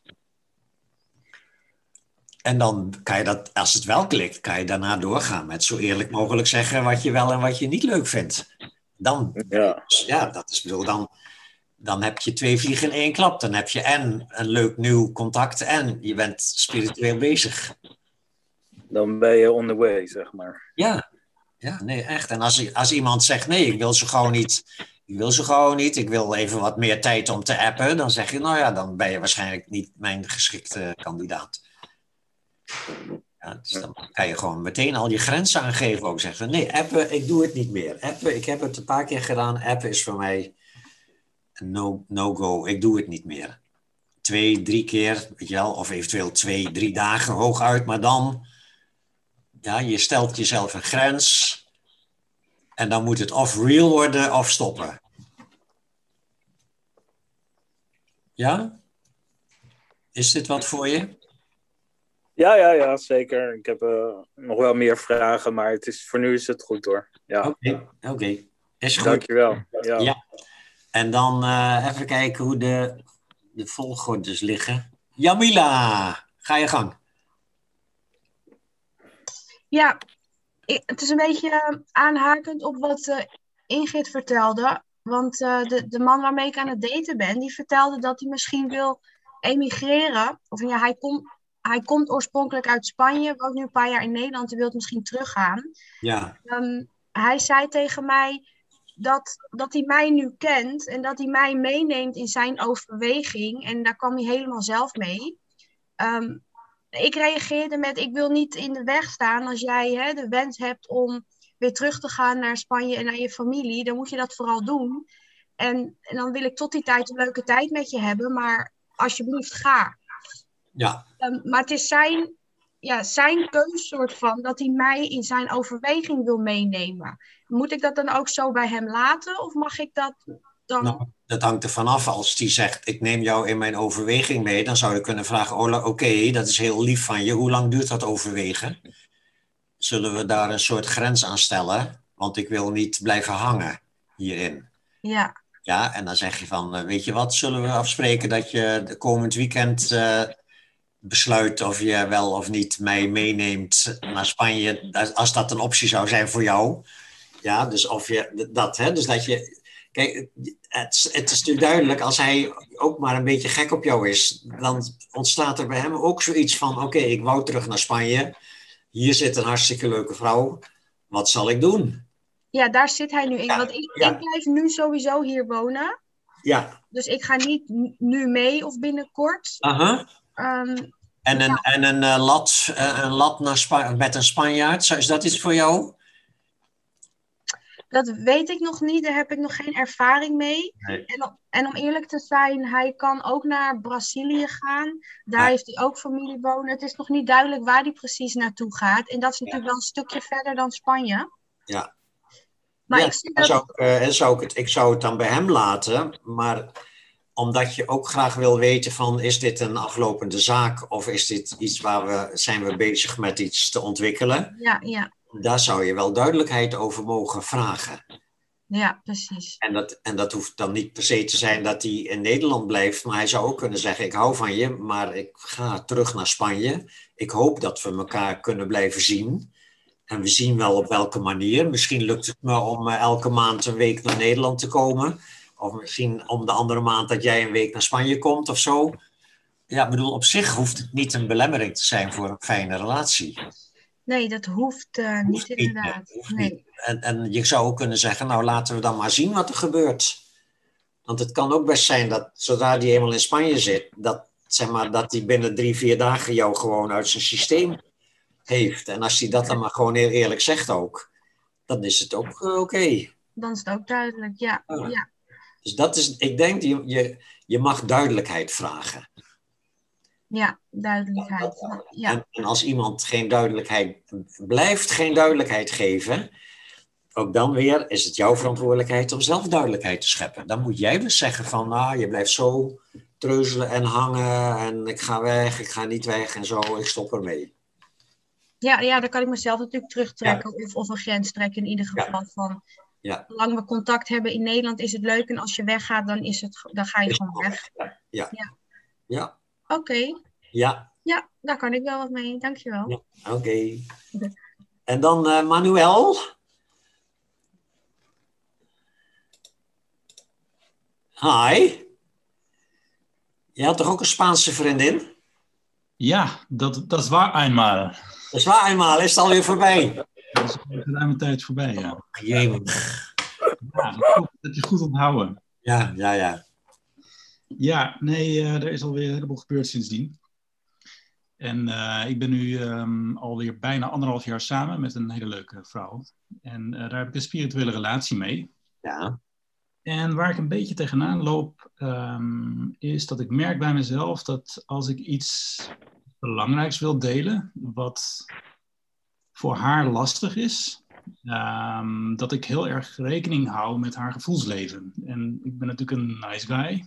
En dan kan je dat, als het wel klikt, kan je daarna doorgaan met zo eerlijk mogelijk zeggen wat je wel en wat je niet leuk vindt. Dan, Ja. ja, dat is bedoel, dan, dan heb je twee vliegen in één klap. Dan heb je en een leuk nieuw contact en je bent spiritueel bezig. Dan ben je on the way, zeg maar. Ja, ja, nee, echt. En als, als iemand zegt, nee, ik wil ze gewoon niet, ik wil ze gewoon niet, ik wil even wat meer tijd om te appen, dan zeg je, nou ja, dan ben je waarschijnlijk niet mijn geschikte kandidaat. Ja, dus dan kan je gewoon meteen al je grenzen aangeven, ook zeggen, nee, appen, ik doe het niet meer. Appen, ik heb het een paar keer gedaan, appen is voor mij een no, no-go, ik doe het niet meer. Twee, drie keer, weet je wel, of eventueel twee, drie dagen hooguit, maar dan... Ja, je stelt jezelf een grens en dan moet het of real worden of stoppen. Ja? Is dit wat voor je? Ja, ja, ja, zeker. Ik heb uh, nog wel meer vragen, maar het is, voor nu is het goed hoor. Ja. Oké, okay, oké. Okay. Is goed. Dankjewel. Ja. Ja. En dan uh, even kijken hoe de, de volgordes liggen. Jamila, ga je gang. Ja, ik, het is een beetje aanhakend op wat uh, Ingrid vertelde. Want uh, de, de man waarmee ik aan het daten ben, die vertelde dat hij misschien wil emigreren. Of ja, hij, kom, hij komt oorspronkelijk uit Spanje, woont nu een paar jaar in Nederland en wil misschien teruggaan. Ja. Um, hij zei tegen mij dat, dat hij mij nu kent en dat hij mij meeneemt in zijn overweging. En daar kwam hij helemaal zelf mee. Um, Ik reageerde met, ik wil niet in de weg staan als jij hè, de wens hebt om weer terug te gaan naar Spanje en naar je familie. Dan moet je dat vooral doen. En, en dan wil ik tot die tijd een leuke tijd met je hebben, maar alsjeblieft ga. Ja. Um, maar het is zijn, ja, zijn keus soort van, dat hij mij in zijn overweging wil meenemen. Moet ik dat dan ook zo bij hem laten of mag ik dat dan... Nou, dat hangt er vanaf. Als die zegt, ik neem jou in mijn overweging mee, dan zou je kunnen vragen, oh, oké, okay, dat is heel lief van je. Hoe lang duurt dat overwegen? Zullen we daar een soort grens aan stellen? Want ik wil niet blijven hangen hierin. Ja. Ja, en dan zeg je van, weet je wat, zullen we afspreken dat je de komend weekend uh, besluit of je wel of niet mij meeneemt naar Spanje, als dat een optie zou zijn voor jou. Ja, dus of je dat, hè, dus dat je... Kijk, het, het is natuurlijk duidelijk, als hij ook maar een beetje gek op jou is, dan ontstaat er bij hem ook zoiets van, oké, okay, ik wou terug naar Spanje, hier zit een hartstikke leuke vrouw, wat zal ik doen? Ja, daar zit hij nu in, ja, want ik, ja. ik blijf nu sowieso hier wonen. Ja. Dus ik ga niet nu mee of binnenkort. Uh-huh. Um, en een, ja. en een uh, lat, uh, een lat naar Spa- met een Spanjaard, is dat iets voor jou? Dat weet ik nog niet, daar heb ik nog geen ervaring mee. Nee. En, om, en om eerlijk te zijn, hij kan ook naar Brazilië gaan. Daar ja. heeft hij ook familie wonen. Het is nog niet duidelijk waar hij precies naartoe gaat. En dat is natuurlijk ja. wel een stukje verder dan Spanje. Ja. Maar ja, ik, zie dat... dat... zou, uh, zou ik, het, ik zou het dan bij hem laten, maar omdat je ook graag wil weten van, is dit een aflopende zaak of is dit iets waar we, zijn we bezig met iets te ontwikkelen? Ja, ja. Daar zou je wel duidelijkheid over mogen vragen. Ja, precies. En dat, en dat hoeft dan niet per se te zijn dat hij in Nederland blijft, maar hij zou ook kunnen zeggen, ik hou van je, maar ik ga terug naar Spanje. Ik hoop dat we elkaar kunnen blijven zien. En we zien wel op welke manier. Misschien lukt het me om uh, elke maand een week naar Nederland te komen. Of misschien om de andere maand dat jij een week naar Spanje komt of zo. Ja, ik bedoel, op zich hoeft het niet een belemmering te zijn voor een fijne relatie. Nee, dat hoeft, uh, Hoeft niet niet, inderdaad. nee, hoeft Nee. niet. En, en je zou ook kunnen zeggen, nou laten we dan maar zien wat er gebeurt. Want het kan ook best zijn dat zodra die eenmaal in Spanje zit, dat, zeg maar, dat hij binnen drie, vier dagen jou gewoon uit zijn systeem heeft. En als hij dat dan maar gewoon heel eerlijk zegt ook, dan is het ook uh, oké. Okay. Dan is het ook duidelijk, ja. Ja. ja. Dus dat is, ik denk, je, je, je mag duidelijkheid vragen. Ja, duidelijkheid. Ja. En, en als iemand geen duidelijkheid, blijft geen duidelijkheid geven, ook dan weer is het jouw verantwoordelijkheid om zelf duidelijkheid te scheppen. Dan moet jij dus zeggen van, nou, je blijft zo treuzelen en hangen en ik ga weg, ik ga niet weg en zo, ik stop ermee. Ja, ja, dan kan ik mezelf natuurlijk terugtrekken Ja. of, of een grens trekken in ieder geval Ja. van, Ja. zolang we contact hebben in Nederland is het leuk en als je weggaat, dan, is het, dan ga je Is gewoon weg. Ja. Ja. Ja. Ja. Oké, okay. Ja. Ja, daar kan ik wel wat mee, dankjewel. Ja. Oké. Okay. En dan uh, Manuel. Hi. Je had toch ook een Spaanse vriendin? Ja, dat, dat is waar eenmaal. Dat is waar eenmaal, is het alweer voorbij? Dat is al een ruime tijd voorbij, ja. Jemig. Ja, dat is goed, dat is goed onthouden. Ja, ja, ja. Ja, nee, uh, er is alweer een heleboel gebeurd sindsdien. En uh, ik ben nu um, alweer bijna anderhalf jaar samen met een hele leuke vrouw. En uh, daar heb ik een spirituele relatie mee. Ja. En waar ik een beetje tegenaan loop, um, is dat ik merk bij mezelf dat als ik iets belangrijks wil delen, wat voor haar lastig is, um, dat ik heel erg rekening hou met haar gevoelsleven. En ik ben natuurlijk een nice guy.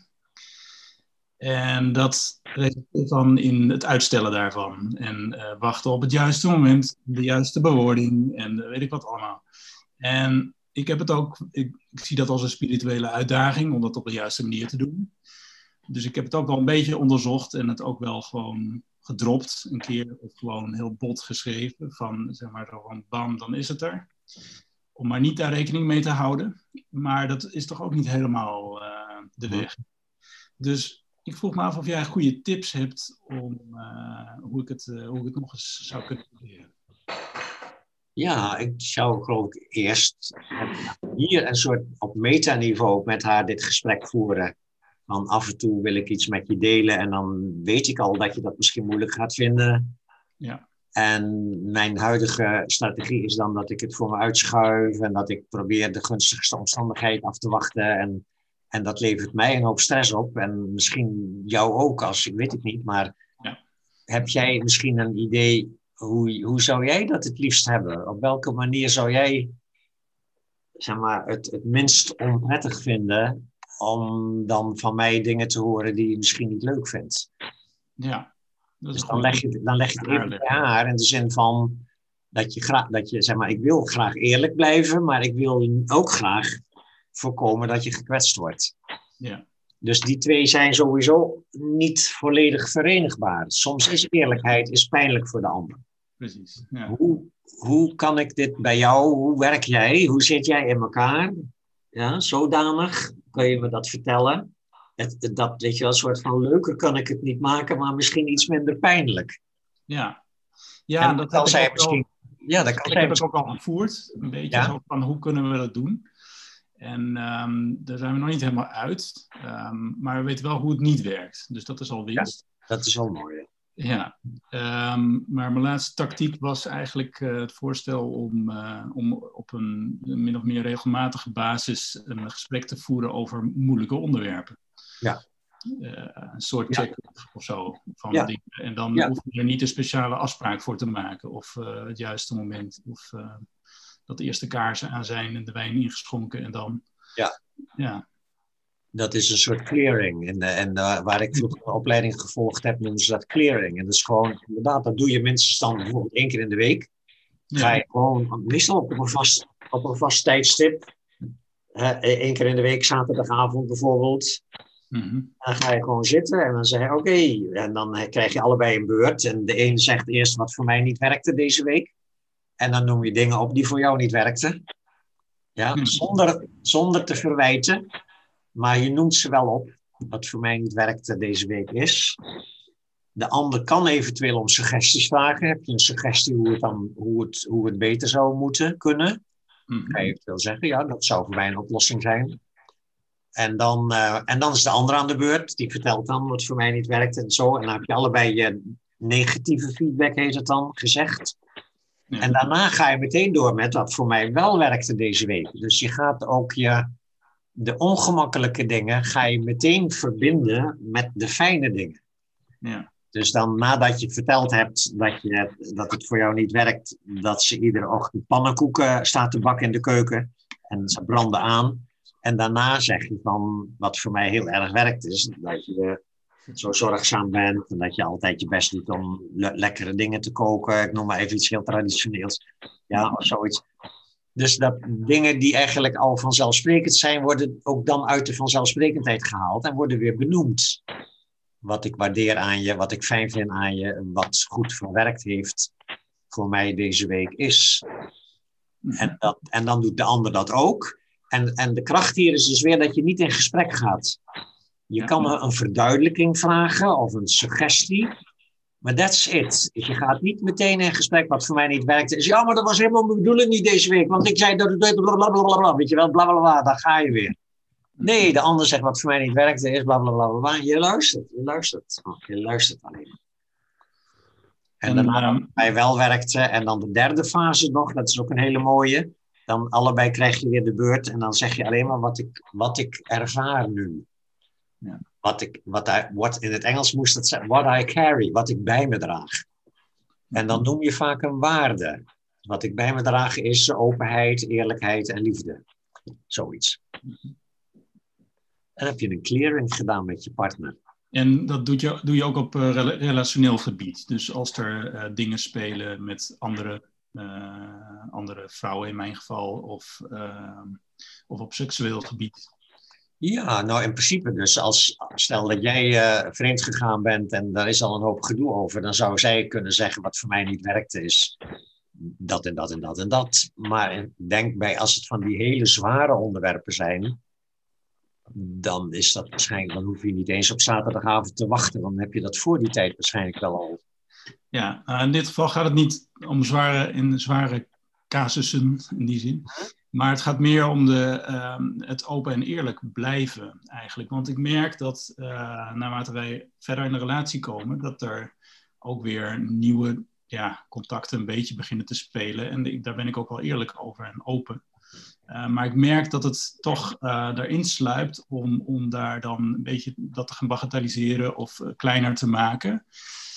En dat resulteert dan in het uitstellen daarvan. En uh, wachten op het juiste moment, de juiste bewoording en uh, weet ik wat allemaal. En ik heb het ook, ik, ik zie dat als een spirituele uitdaging om dat op de juiste manier te doen. Dus ik heb het ook wel een beetje onderzocht en het ook wel gewoon gedropt een keer. Of gewoon heel bot geschreven van, zeg maar, van bam, dan is het er. Om maar niet daar rekening mee te houden. Maar dat is toch ook niet helemaal uh, de weg. Dus ik vroeg me af of jij goede tips hebt om uh, hoe, ik het, uh, hoe ik het nog eens zou kunnen proberen. Ja, ik zou geloof ik eerst hier een soort op metaniveau met haar dit gesprek voeren. Van af en toe wil ik iets met je delen en dan weet ik al dat je dat misschien moeilijk gaat vinden. Ja. En mijn huidige strategie is dan dat ik het voor me uitschuif en dat ik probeer de gunstigste omstandigheid af te wachten. En, en dat levert mij een hoop stress op en misschien jou ook, als ik weet het niet. Maar ja. Heb jij misschien een idee, hoe, hoe zou jij dat het liefst hebben? Op welke manier zou jij, zeg maar, het, het minst onprettig vinden om dan van mij dingen te horen die je misschien niet leuk vindt? Ja. Dus dan leg, je, dan leg je het even bij haar in de zin van dat je graag, dat je, zeg maar, ik wil graag eerlijk blijven, maar ik wil ook graag voorkomen dat je gekwetst wordt. Ja. Dus die twee zijn sowieso niet volledig verenigbaar. Soms is eerlijkheid is pijnlijk voor de ander. Precies. Ja. Hoe, hoe kan ik dit bij jou, hoe werk jij, hoe zit jij in elkaar? Ja, zodanig, kan je me dat vertellen? Het, dat, weet je wel, een soort van leuker kan ik het niet maken, maar misschien iets minder pijnlijk. Ja, ja en dat kan heb zij ik ook misschien. Al, ja, dat kan ik zij heb misschien. het ook al gevoerd, een beetje Ja? zo van hoe kunnen we dat doen. En um, daar zijn we nog niet helemaal uit, um, maar we weten wel hoe het niet werkt. Dus dat is al winst. Ja, dat is wel mooi. Hè? Ja, um, maar mijn laatste tactiek was eigenlijk uh, het voorstel om, uh, om op een min of meer regelmatige basis een gesprek te voeren over moeilijke onderwerpen. Ja. Uh, een soort check ja. of zo van ja. dingen. En dan ja. hoef je er niet een speciale afspraak voor te maken of uh, het juiste moment of uh, dat de eerste kaarsen aan zijn en de wijn ingeschonken en dan. Ja. Ja. Dat is een soort clearing. En, uh, en uh, waar ik vroeger een opleiding gevolgd heb, noemen ze dat clearing. En dat is gewoon, inderdaad, dat doe je minstens dan bijvoorbeeld één keer in de week. Ga je gewoon, meestal op een vast, op een vast tijdstip. Uh, één keer in de week, zaterdagavond bijvoorbeeld. Mm-hmm. Dan ga je gewoon zitten en dan zeg je oké. Okay. En dan krijg je allebei een beurt. En de een zegt eerst wat voor mij niet werkte deze week. En dan noem je dingen op die voor jou niet werkten. Ja, mm-hmm. zonder, zonder te verwijten. Maar je noemt ze wel op. Wat voor mij niet werkte deze week is. De ander kan eventueel om suggesties vragen. Heb je een suggestie hoe het, dan, hoe het, hoe het beter zou moeten kunnen? Mm-hmm. Kan je eventueel zeggen, ja, dat zou voor mij een oplossing zijn. En dan, uh, en dan is de ander aan de beurt. Die vertelt dan wat voor mij niet werkt en zo. En dan heb je allebei je negatieve feedback, heet het dan, gezegd. Ja. En daarna ga je meteen door met wat voor mij wel werkte deze week. Dus je gaat ook je, de ongemakkelijke dingen ga je meteen verbinden met de fijne dingen. Ja. Dus dan nadat je verteld hebt dat, je, dat het voor jou niet werkt, dat ze iedere ochtend pannenkoeken staat te bakken in de keuken. En ze branden aan. En daarna zeg je van, wat voor mij heel erg werkt is, dat je zo zorgzaam bent en dat je altijd je best doet om le- lekkere dingen te koken. Ik noem maar even iets heel traditioneels. Ja, of zoiets. Dus dat dingen die eigenlijk al vanzelfsprekend zijn, worden ook dan uit de vanzelfsprekendheid gehaald en worden weer benoemd. Wat ik waardeer aan je, wat ik fijn vind aan je, wat goed verwerkt heeft voor mij deze week is. En, dat, en dan doet de ander dat ook. En, en de kracht hier is dus weer dat je niet in gesprek gaat. Je ja. kan een verduidelijking vragen of een suggestie. Maar that's it. Je gaat niet meteen in gesprek wat voor mij niet werkte. Is ja, maar dat was helemaal mijn bedoeling niet deze week. Want ik zei dat het blablabla. Weet je wel, blablabla. Dan ga je weer. Nee, de ander zegt wat voor mij niet werkte is blablabla. Je luistert. Je luistert. Oh, je luistert alleen. En daarna wat mij wel werkte. En dan de derde fase nog. Dat is ook een hele mooie. Dan allebei krijg je weer de beurt en dan zeg je alleen maar wat ik, wat ik ervaar nu. Ja. Wat ik, wat I, what, in het Engels moest het zijn, what I carry, wat ik bij me draag. En dan noem je vaak een waarde. Wat ik bij me draag is openheid, eerlijkheid en liefde. Zoiets. En heb je een clearing gedaan met je partner. En dat doe je, doe je ook op uh, relationeel gebied. Dus als er uh, dingen spelen met andere Uh, andere vrouwen in mijn geval, of, uh, of op seksueel gebied. Ja, nou in principe dus, als, stel dat jij uh, vreemd gegaan bent en daar is al een hoop gedoe over, dan zou zij kunnen zeggen wat voor mij niet werkte is dat en dat en dat en dat. Maar denk bij, als het van die hele zware onderwerpen zijn, dan is dat waarschijnlijk, dan hoef je niet eens op zaterdagavond te wachten, dan heb je dat voor die tijd waarschijnlijk wel al. Ja, uh, in dit geval gaat het niet om zware, in zware casussen in die zin. Maar het gaat meer om de, uh, het open en eerlijk blijven eigenlijk. Want ik merk dat uh, naarmate wij verder in de relatie komen, dat er ook weer nieuwe ja, contacten een beetje beginnen te spelen. En ik, daar ben ik ook wel eerlijk over en open. Uh, maar ik merk dat het toch uh, erin sluipt om, om daar dan een beetje dat te gaan bagatelliseren of uh, kleiner te maken.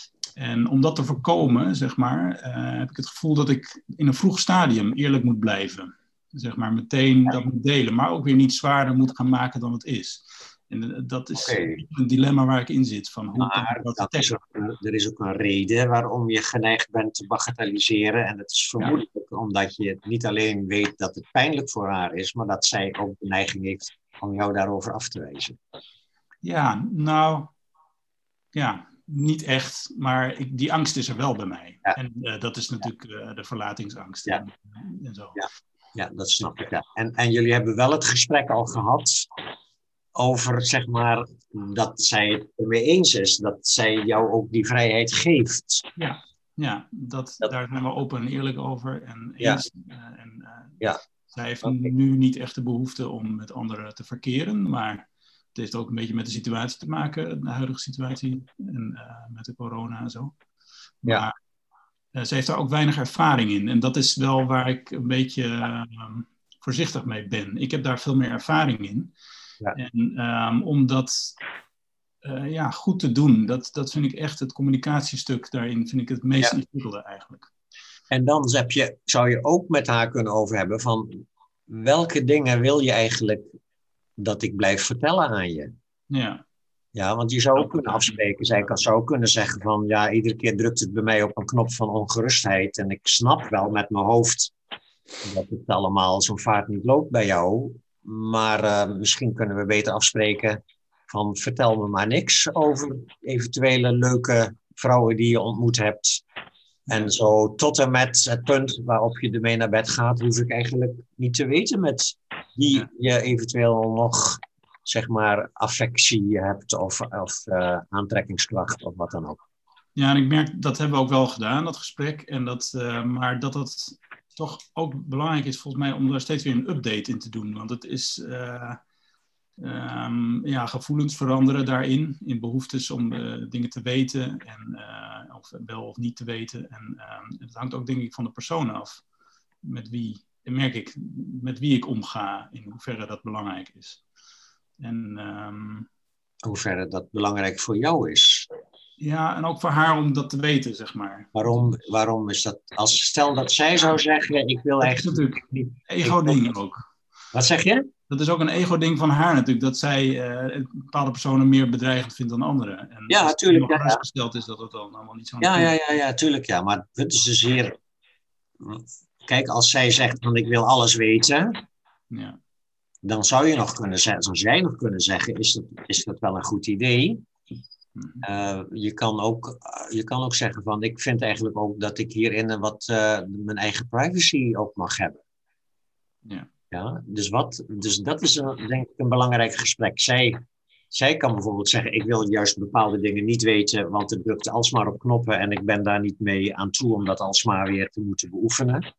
En om dat te voorkomen, zeg maar, uh, heb ik het gevoel dat ik in een vroeg stadium eerlijk moet blijven. Zeg maar, meteen dat moet delen, maar ook weer niet zwaarder moet gaan maken dan het is. En uh, dat is okay. Een dilemma waar ik in zit. Van hoe maar kan dat dat is ook, er is ook een reden waarom je geneigd bent te bagatelliseren. En dat is vermoedelijk ja. omdat je niet alleen weet dat het pijnlijk voor haar is, maar dat zij ook de neiging heeft om jou daarover af te wijzen. Ja, nou, ja... Niet echt, maar ik, die angst is er wel bij mij. Ja. En uh, dat is natuurlijk uh, de verlatingsangst. Ja. En, en zo. Ja. ja, dat snap ik. Ja. En, en jullie hebben wel het gesprek al gehad over, zeg maar, dat zij het ermee eens is. Dat zij jou ook die vrijheid geeft. Ja, ja dat, dat... daar zijn we open en eerlijk over. En eens. Ja. Uh, en, uh, ja. Zij heeft okay. nu niet echt de behoefte om met anderen te verkeren, maar... Het heeft ook een beetje met de situatie te maken, de huidige situatie, en uh, met de corona en zo. Maar ja. uh, ze heeft daar ook weinig ervaring in. En dat is wel waar ik een beetje uh, voorzichtig mee ben. Ik heb daar veel meer ervaring in. Ja. En um, om dat uh, ja, goed te doen, dat, dat vind ik echt het communicatiestuk daarin, vind ik het meest ja. ingewikkelde eigenlijk. En dan heb je, zou je ook met haar kunnen over hebben van welke dingen wil je eigenlijk dat ik blijf vertellen aan je. Ja. Ja, want je zou ook kunnen afspreken. Zij kan zou ook kunnen zeggen van, ja, iedere keer drukt het bij mij op een knop van ongerustheid. En ik snap wel met mijn hoofd dat het allemaal zo'n vaart niet loopt bij jou. Maar uh, misschien kunnen we beter afspreken van, vertel me maar niks over eventuele leuke vrouwen die je ontmoet hebt. En zo tot en met het punt waarop je ermee naar bed gaat, hoef ik eigenlijk niet te weten met wie je eventueel nog, zeg maar, affectie hebt of, of uh, aantrekkingskracht of wat dan ook. Ja, en ik merk, dat hebben we ook wel gedaan, dat gesprek. En dat, uh, maar dat het toch ook belangrijk is volgens mij om daar steeds weer een update in te doen. Want het is uh, um, ja, gevoelens veranderen daarin, in behoeftes om uh, dingen te weten en uh, of wel of niet te weten. En uh, het hangt ook denk ik van de persoon af, met wie, merk ik, met wie ik omga, in hoeverre dat belangrijk is. En um, hoeverre dat belangrijk voor jou is. Ja, en ook voor haar om dat te weten, zeg maar. Waarom, waarom is dat? Als stel dat zij zou zeggen, ik wil dat echt... Dat is natuurlijk niet, een ego-ding ook. Wat zeg je? Dat is ook een ego-ding van haar natuurlijk, dat zij uh, bepaalde personen meer bedreigend vindt dan anderen. En ja, als natuurlijk. het nog Ja, vastgesteld is dat het dan allemaal niet zo... Ja, ja, ja, ja, tuurlijk, ja. Maar het punt is dus hier... Kijk, als zij zegt van ik wil alles weten... Ja. Dan zou je nog kunnen zeggen, zou jij nog kunnen zeggen, is dat, is dat wel een goed idee? Uh, je, kan ook, uh, je kan ook zeggen van, ik vind eigenlijk ook dat ik hierin wat uh, mijn eigen privacy ook mag hebben. Ja. Ja, dus, wat, dus dat is een, denk ik een belangrijk gesprek. Zij, zij kan bijvoorbeeld zeggen, ik wil juist bepaalde dingen niet weten, want het drukt alsmaar op knoppen en ik ben daar niet mee aan toe om dat alsmaar weer te moeten beoefenen.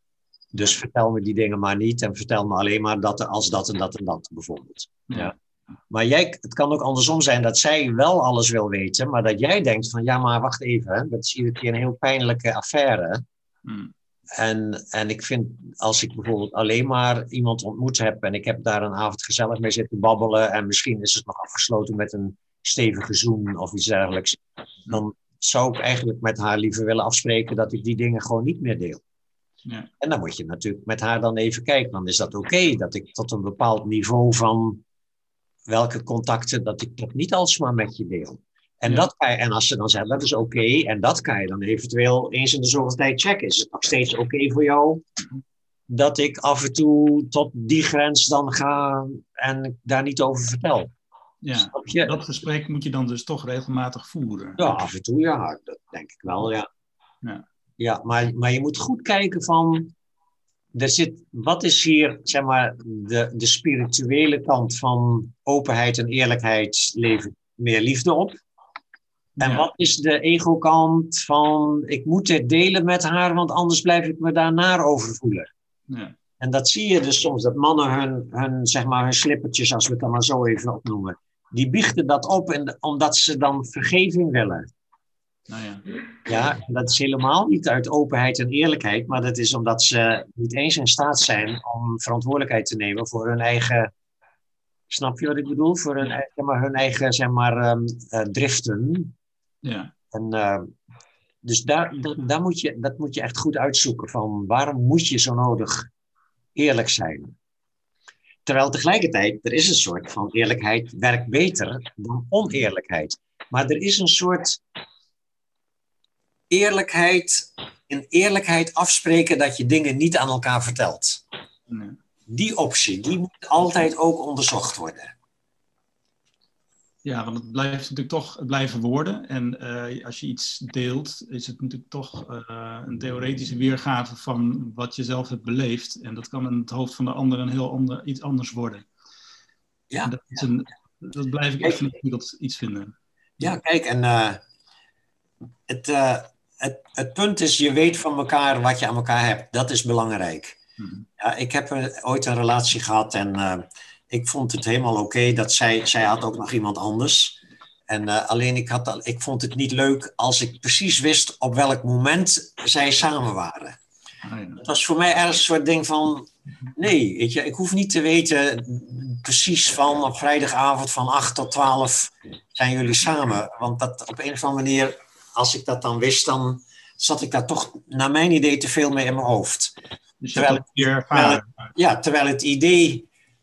Dus vertel me die dingen maar niet en vertel me alleen maar dat als dat en dat en dat bijvoorbeeld. Ja. Ja. Maar jij, het kan ook andersom zijn dat zij wel alles wil weten, maar dat jij denkt van ja, maar wacht even, dat is iedere keer een heel pijnlijke affaire. Hmm. En, en ik vind, als ik bijvoorbeeld alleen maar iemand ontmoet heb en ik heb daar een avond gezellig mee zitten babbelen en misschien is het nog afgesloten met een stevige zoen of iets dergelijks, dan zou ik eigenlijk met haar liever willen afspreken dat ik die dingen gewoon niet meer deel. Ja. En dan moet je natuurlijk met haar dan even kijken, dan is dat oké, okay, dat ik tot een bepaald niveau van welke contacten, dat ik dat niet alsmaar met je deel. En, ja. dat kan je, en als ze dan zeggen, dat is oké, okay, en dat kan je dan eventueel eens in de zoveel tijd checken. Is het nog steeds oké okay voor jou dat ik af en toe tot die grens dan ga en daar niet over vertel? Ja, dat gesprek moet je dan dus toch regelmatig voeren. Ja, af en toe ja, dat denk ik wel, ja. Ja. Ja, maar, maar je moet goed kijken van, er zit, wat is hier, zeg maar, de, de spirituele kant van openheid en eerlijkheid levert meer liefde op. En ja. Wat is de ego-kant van, ik moet dit delen met haar, want anders blijf ik me daar naar over voelen. Ja. En dat zie je dus soms, dat mannen hun, hun, zeg maar, hun slippertjes, als we het dan maar zo even opnoemen, die biechten dat op en, omdat ze dan vergeving willen. Nou ja. Ja, dat is helemaal niet uit openheid en eerlijkheid, maar dat is omdat ze niet eens in staat zijn om verantwoordelijkheid te nemen voor hun eigen, snap je wat ik bedoel? Voor hun, ja. zeg maar, hun eigen, zeg maar, um, uh, driften. Ja. En, uh, dus daar, daar, daar moet je, dat moet je echt goed uitzoeken van waarom moet je zo nodig eerlijk zijn? Terwijl tegelijkertijd, er is een soort van eerlijkheid werkt beter dan oneerlijkheid. Maar er is een soort eerlijkheid, in eerlijkheid afspreken dat je dingen niet aan elkaar vertelt. Nee. Die optie, die moet altijd ook onderzocht worden. Ja, want het blijft natuurlijk toch het blijven woorden. En uh, als je iets deelt, is het natuurlijk toch uh, een theoretische weergave van wat je zelf hebt beleefd. En dat kan in het hoofd van de ander een heel ander, iets anders worden. Ja. Dat, is een, dat blijf ik echt niet iets vinden. Ja, kijk, en uh, het, uh, het, het punt is, je weet van elkaar wat je aan elkaar hebt. Dat is belangrijk. Hmm. Ja, ik heb uh, ooit een relatie gehad en uh, ik vond het helemaal oké okay dat zij, zij had ook nog iemand anders. En uh, alleen ik, had, ik vond het niet leuk als ik precies wist op welk moment zij samen waren. Oh ja. Het was voor mij ergens een soort ding van, nee, weet je, ik hoef niet te weten precies van op vrijdagavond van acht tot twaalf zijn jullie samen. Want dat op een of andere manier, als ik dat dan wist, dan zat ik daar toch naar mijn idee te veel mee in mijn hoofd. Dus terwijl, het, terwijl, het, ja, terwijl het idee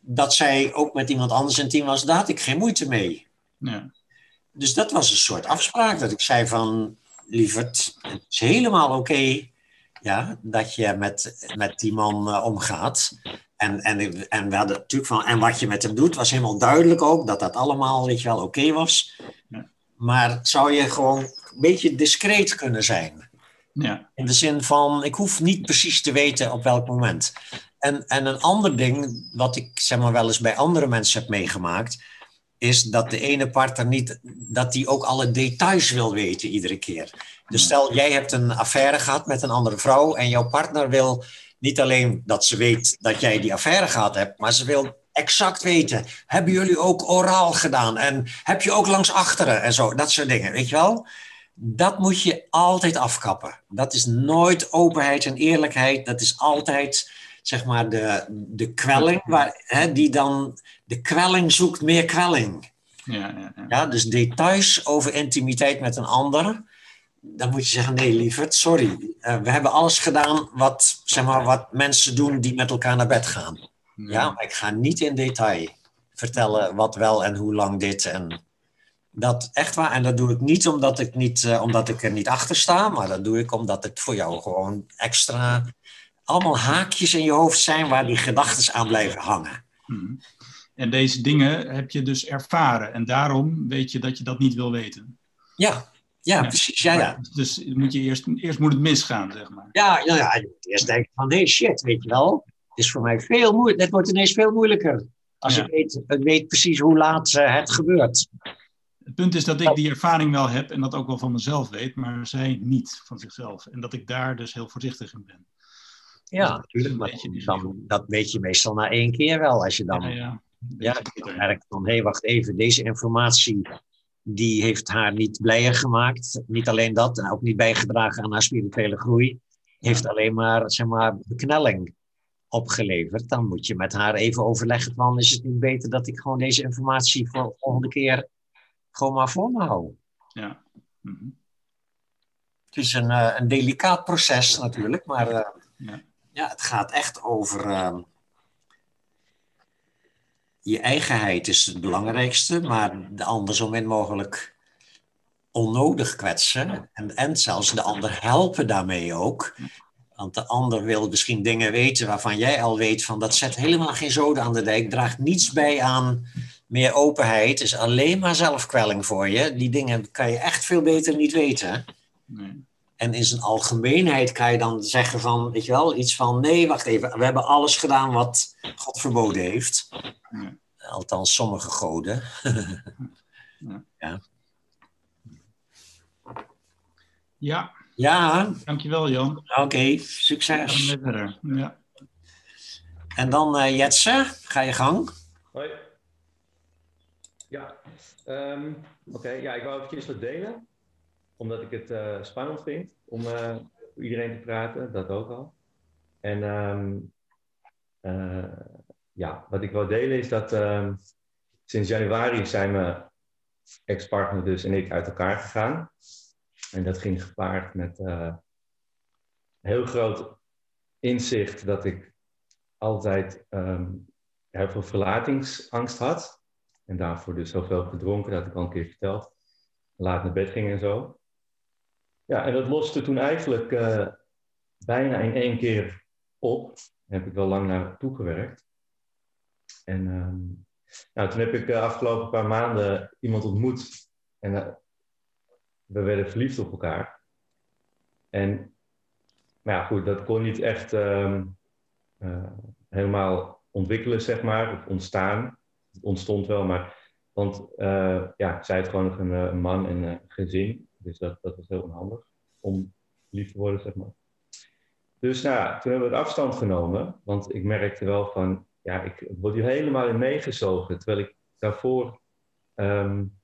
dat zij ook met iemand anders intiem was, daar had ik geen moeite mee. Ja. Dus dat was een soort afspraak. Dat ik zei van, lieverd, het is helemaal oké okay, ja, dat je met, met die man uh, omgaat. En, en, en, we hadden natuurlijk van, en wat je met hem doet, was helemaal duidelijk ook, dat dat allemaal, weet je wel, oké okay was. Ja. Maar zou je gewoon een beetje discreet kunnen zijn? Ja. In de zin van, ik hoef niet precies te weten op welk moment. En, en een ander ding, wat ik zeg maar wel eens bij andere mensen heb meegemaakt, is dat de ene partner niet, dat die ook alle details wil weten iedere keer. Dus stel, jij hebt een affaire gehad met een andere vrouw en jouw partner wil niet alleen dat ze weet dat jij die affaire gehad hebt, maar ze wil exact weten, hebben jullie ook oraal gedaan en heb je ook langs achteren en zo, dat soort dingen, weet je wel? Dat moet je altijd afkappen. Dat is nooit openheid en eerlijkheid, dat is altijd, zeg maar, de, de kwelling, waar, hè, die dan, de kwelling zoekt meer kwelling. Ja, ja, ja. Ja, dus details over intimiteit met een ander, dan moet je zeggen, nee lieverd, sorry. Uh, we hebben alles gedaan wat, zeg maar, wat mensen doen die met elkaar naar bed gaan. Ja, ja, maar ik ga niet in detail vertellen wat wel en hoe lang dit en dat, echt waar. En dat doe ik niet omdat ik, niet, uh, omdat ik er niet achter sta, maar dat doe ik omdat het voor jou gewoon extra, allemaal haakjes in je hoofd zijn waar die gedachten aan blijven hangen. Hmm. En deze dingen heb je dus ervaren en daarom weet je dat je dat niet wil weten. Ja. Ja, ja, precies. Ja, ja. Dus moet je eerst, eerst moet het misgaan, zeg maar. Ja, ja, ja, je moet eerst denken van, nee, shit, weet je wel. Het is voor mij veel moeilijker. Het wordt ineens veel moeilijker. Als ja. ik weet, ik weet precies hoe laat uh, het gebeurt. Het punt is dat ik die ervaring wel heb en dat ook wel van mezelf weet, maar zij niet van zichzelf. En dat ik daar dus heel voorzichtig in ben. Ja, dus natuurlijk. Maar dan, dat weet je meestal na één keer wel. Als je dan, ja, ja. Ja, dan merkt van, hé, hey, wacht even, deze informatie, die heeft haar niet blijer gemaakt. Niet alleen dat, en ook niet bijgedragen aan haar spirituele groei. Heeft alleen maar, zeg maar, beknelling opgeleverd. Dan moet je met haar even overleggen van, is het niet beter dat ik gewoon deze informatie voor de volgende keer gewoon maar voor me hou? Ja. Mm-hmm. Het is een, uh, een delicaat proces natuurlijk, maar uh, ja. Ja, het gaat echt over... Uh, je eigenheid is het belangrijkste, maar de ander zo min mogelijk onnodig kwetsen. En, en zelfs de ander helpen daarmee ook. Want de ander wil misschien dingen weten waarvan jij al weet van dat zet helemaal geen zoden aan de dijk, draagt niets bij aan meer openheid, is alleen maar zelfkwelling voor je. Die dingen kan je echt veel beter niet weten. Nee. En in zijn algemeenheid kan je dan zeggen van, weet je wel, iets van, nee, wacht even, we hebben alles gedaan wat God verboden heeft. Ja. Althans, sommige goden. Ja. Ja. Ja. Ja. Dankjewel, Jan. Oké, okay, succes. Ga verder. Ja. En dan uh, Jetse, ga je gang. Hoi. Ja, um, oké. Okay. Ja, ik wou eventjes wat delen. Omdat ik het uh, spannend vind om uh, iedereen te praten, dat ook al. En um, uh, ja, wat ik wil delen is dat um, sinds januari zijn mijn ex-partner dus en ik uit elkaar gegaan. En dat ging gepaard met uh, een heel groot inzicht dat ik altijd um, heel veel verlatingsangst had. En daarvoor dus zoveel gedronken, dat had ik al een keer verteld. Laat naar bed ging en zo. Ja, en dat loste toen eigenlijk uh, bijna in één keer op. Daar heb ik wel lang naartoe gewerkt. En um, nou, toen heb ik de uh, afgelopen paar maanden iemand ontmoet. En uh, we werden verliefd op elkaar. En maar ja, goed, dat kon niet echt um, uh, helemaal ontwikkelen, zeg maar. Of ontstaan. Het ontstond wel, maar... Want uh, ja, zij had gewoon nog een, een man en een gezin. Dus dat, dat was heel onhandig om lief te worden, zeg maar. Dus nou ja, toen hebben we het afstand genomen. Want ik merkte wel van, ja, ik word hier helemaal in meegezogen. Terwijl ik daarvoor um,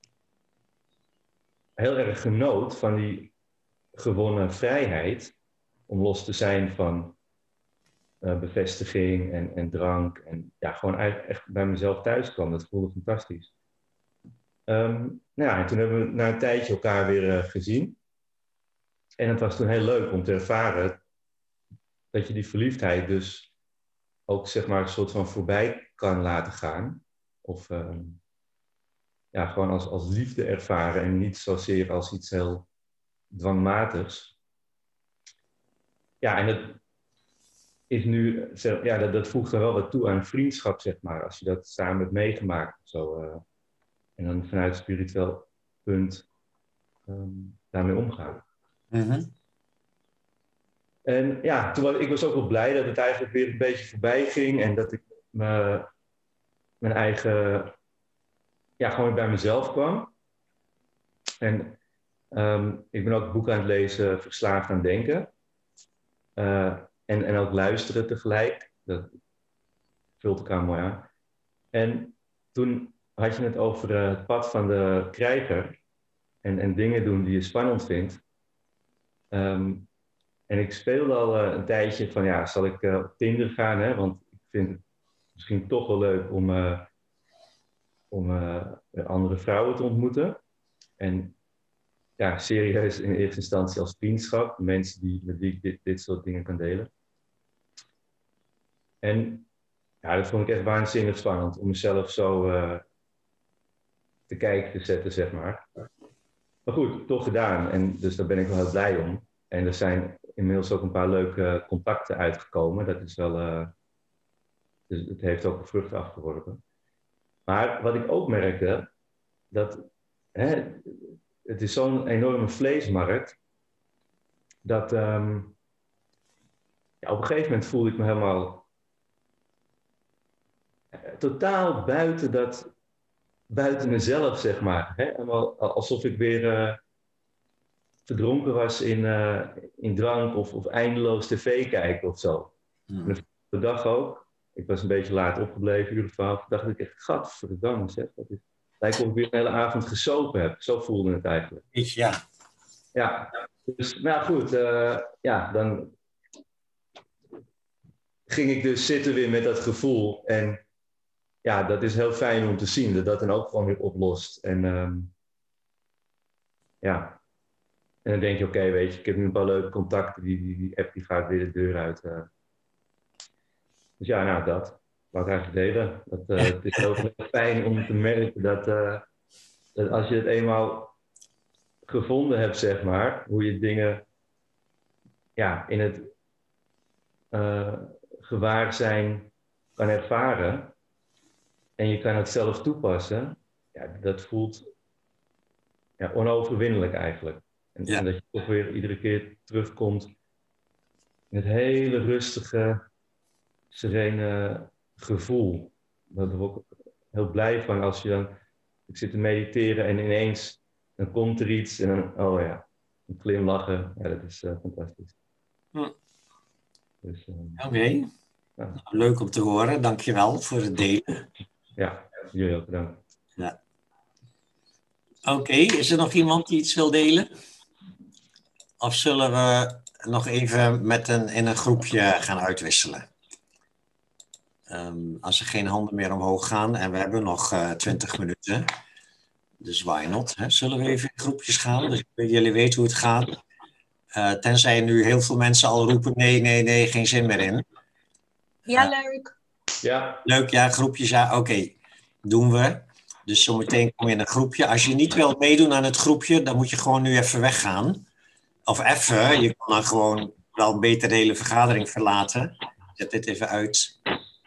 heel erg genoot van die gewonnen vrijheid. Om los te zijn van uh, bevestiging en, en drank. En ja, gewoon eigenlijk echt bij mezelf thuis kwam. Dat voelde fantastisch. Um, nou ja, en toen hebben we na een tijdje elkaar weer uh, gezien. En het was toen heel leuk om te ervaren dat je die verliefdheid dus ook zeg maar een soort van voorbij kan laten gaan. Of uh, ja, gewoon als, als liefde ervaren en niet zozeer als iets heel dwangmatigs. Ja, en dat is nu, ja, dat, dat voegt er wel wat toe aan vriendschap, zeg maar. Als je dat samen hebt meegemaakt. Zo, uh, en dan vanuit een spiritueel punt um, daarmee omgaan. Mm-hmm. En ja, toen was, ik was ook wel blij dat het eigenlijk weer een beetje voorbij ging. En dat ik me, mijn eigen, ja, gewoon bij mezelf kwam. En um, ik ben ook een boek aan het lezen, Verslaafd aan Denken. Uh, en, en ook luisteren tegelijk. Dat vult elkaar mooi aan. En toen had je het over uh, het pad van de krijger. En, en dingen doen die je spannend vindt. Um, en ik speelde al uh, een tijdje van, ja, zal ik uh, op Tinder gaan? Hè? Want ik vind het misschien toch wel leuk om, uh, om uh, andere vrouwen te ontmoeten. En ja, serieus in eerste instantie als vriendschap. Mensen die, met wie ik dit, dit soort dingen kan delen. En ja, dat vond ik echt waanzinnig spannend. Om mezelf zo uh, te kijken te zetten, zeg maar. Maar goed, toch gedaan. En dus daar ben ik wel heel blij om. En er zijn inmiddels ook een paar leuke contacten uitgekomen. Dat is wel... Uh, dus het heeft ook vruchten afgeworpen. Maar wat ik ook merkte... dat hè, het is zo'n enorme vleesmarkt... dat um, ja, op een gegeven moment voelde ik me helemaal... totaal buiten dat... buiten mezelf, zeg maar. Hè? Helemaal alsof ik weer... Uh, verdronken was in, uh, in drank of, of eindeloos tv kijken of zo. Hmm. En de dag ook. Ik was een beetje laat opgebleven, uur of twaalf. dacht ik echt, gadverdamme zeg. Dat is, lijkt of ik weer een hele avond gesopen heb. Zo voelde het eigenlijk. Ja. Ja. Dus, nou goed. Uh, ja, dan ging ik dus zitten weer met dat gevoel. En ja, dat is heel fijn om te zien. Dat dat dan ook gewoon weer oplost. En um, ja... En dan denk je, oké, okay, weet je, ik heb nu een paar leuke contacten, die, die, die app die gaat weer de deur uit. Uh. Dus ja, nou dat. Wat ik eigenlijk deden. Dat, uh, het is ook heel fijn om te merken dat, uh, dat als je het eenmaal gevonden hebt, zeg maar, hoe je dingen ja, in het uh, gewaarzijn kan ervaren. En je kan het zelf toepassen. Ja, dat voelt ja, onoverwinnelijk eigenlijk. En, ja. en dat je toch weer iedere keer terugkomt in het hele rustige, serene gevoel. Daar ben ik ook heel blij van als je dan... Ik zit te mediteren en ineens dan komt er iets en dan, oh ja, een glimlachen. Ja, dat is uh, fantastisch. Hm. Dus, uh, Oké, okay. ja. nou, leuk om te horen. Dankjewel voor het delen. Ja, jullie ook bedankt. Ja. Oké, okay. Is er nog iemand die iets wil delen? Of zullen we nog even met een, in een groepje gaan uitwisselen? Um, als er geen handen meer omhoog gaan en we hebben nog uh, twintig minuten. Dus why not? Hè? Zullen we even in groepjes gaan? Dus jullie weten hoe het gaat. Uh, tenzij nu heel veel mensen al roepen nee, nee, nee, geen zin meer in. Ja, uh, leuk. Ja. Leuk, ja, groepjes, ja, oké. Okay. Doen we. Dus zometeen kom je in een groepje. Als je niet wilt meedoen aan het groepje, dan moet je gewoon nu even weggaan. Of even, je kan dan gewoon wel beter de hele vergadering verlaten. Zet dit even uit.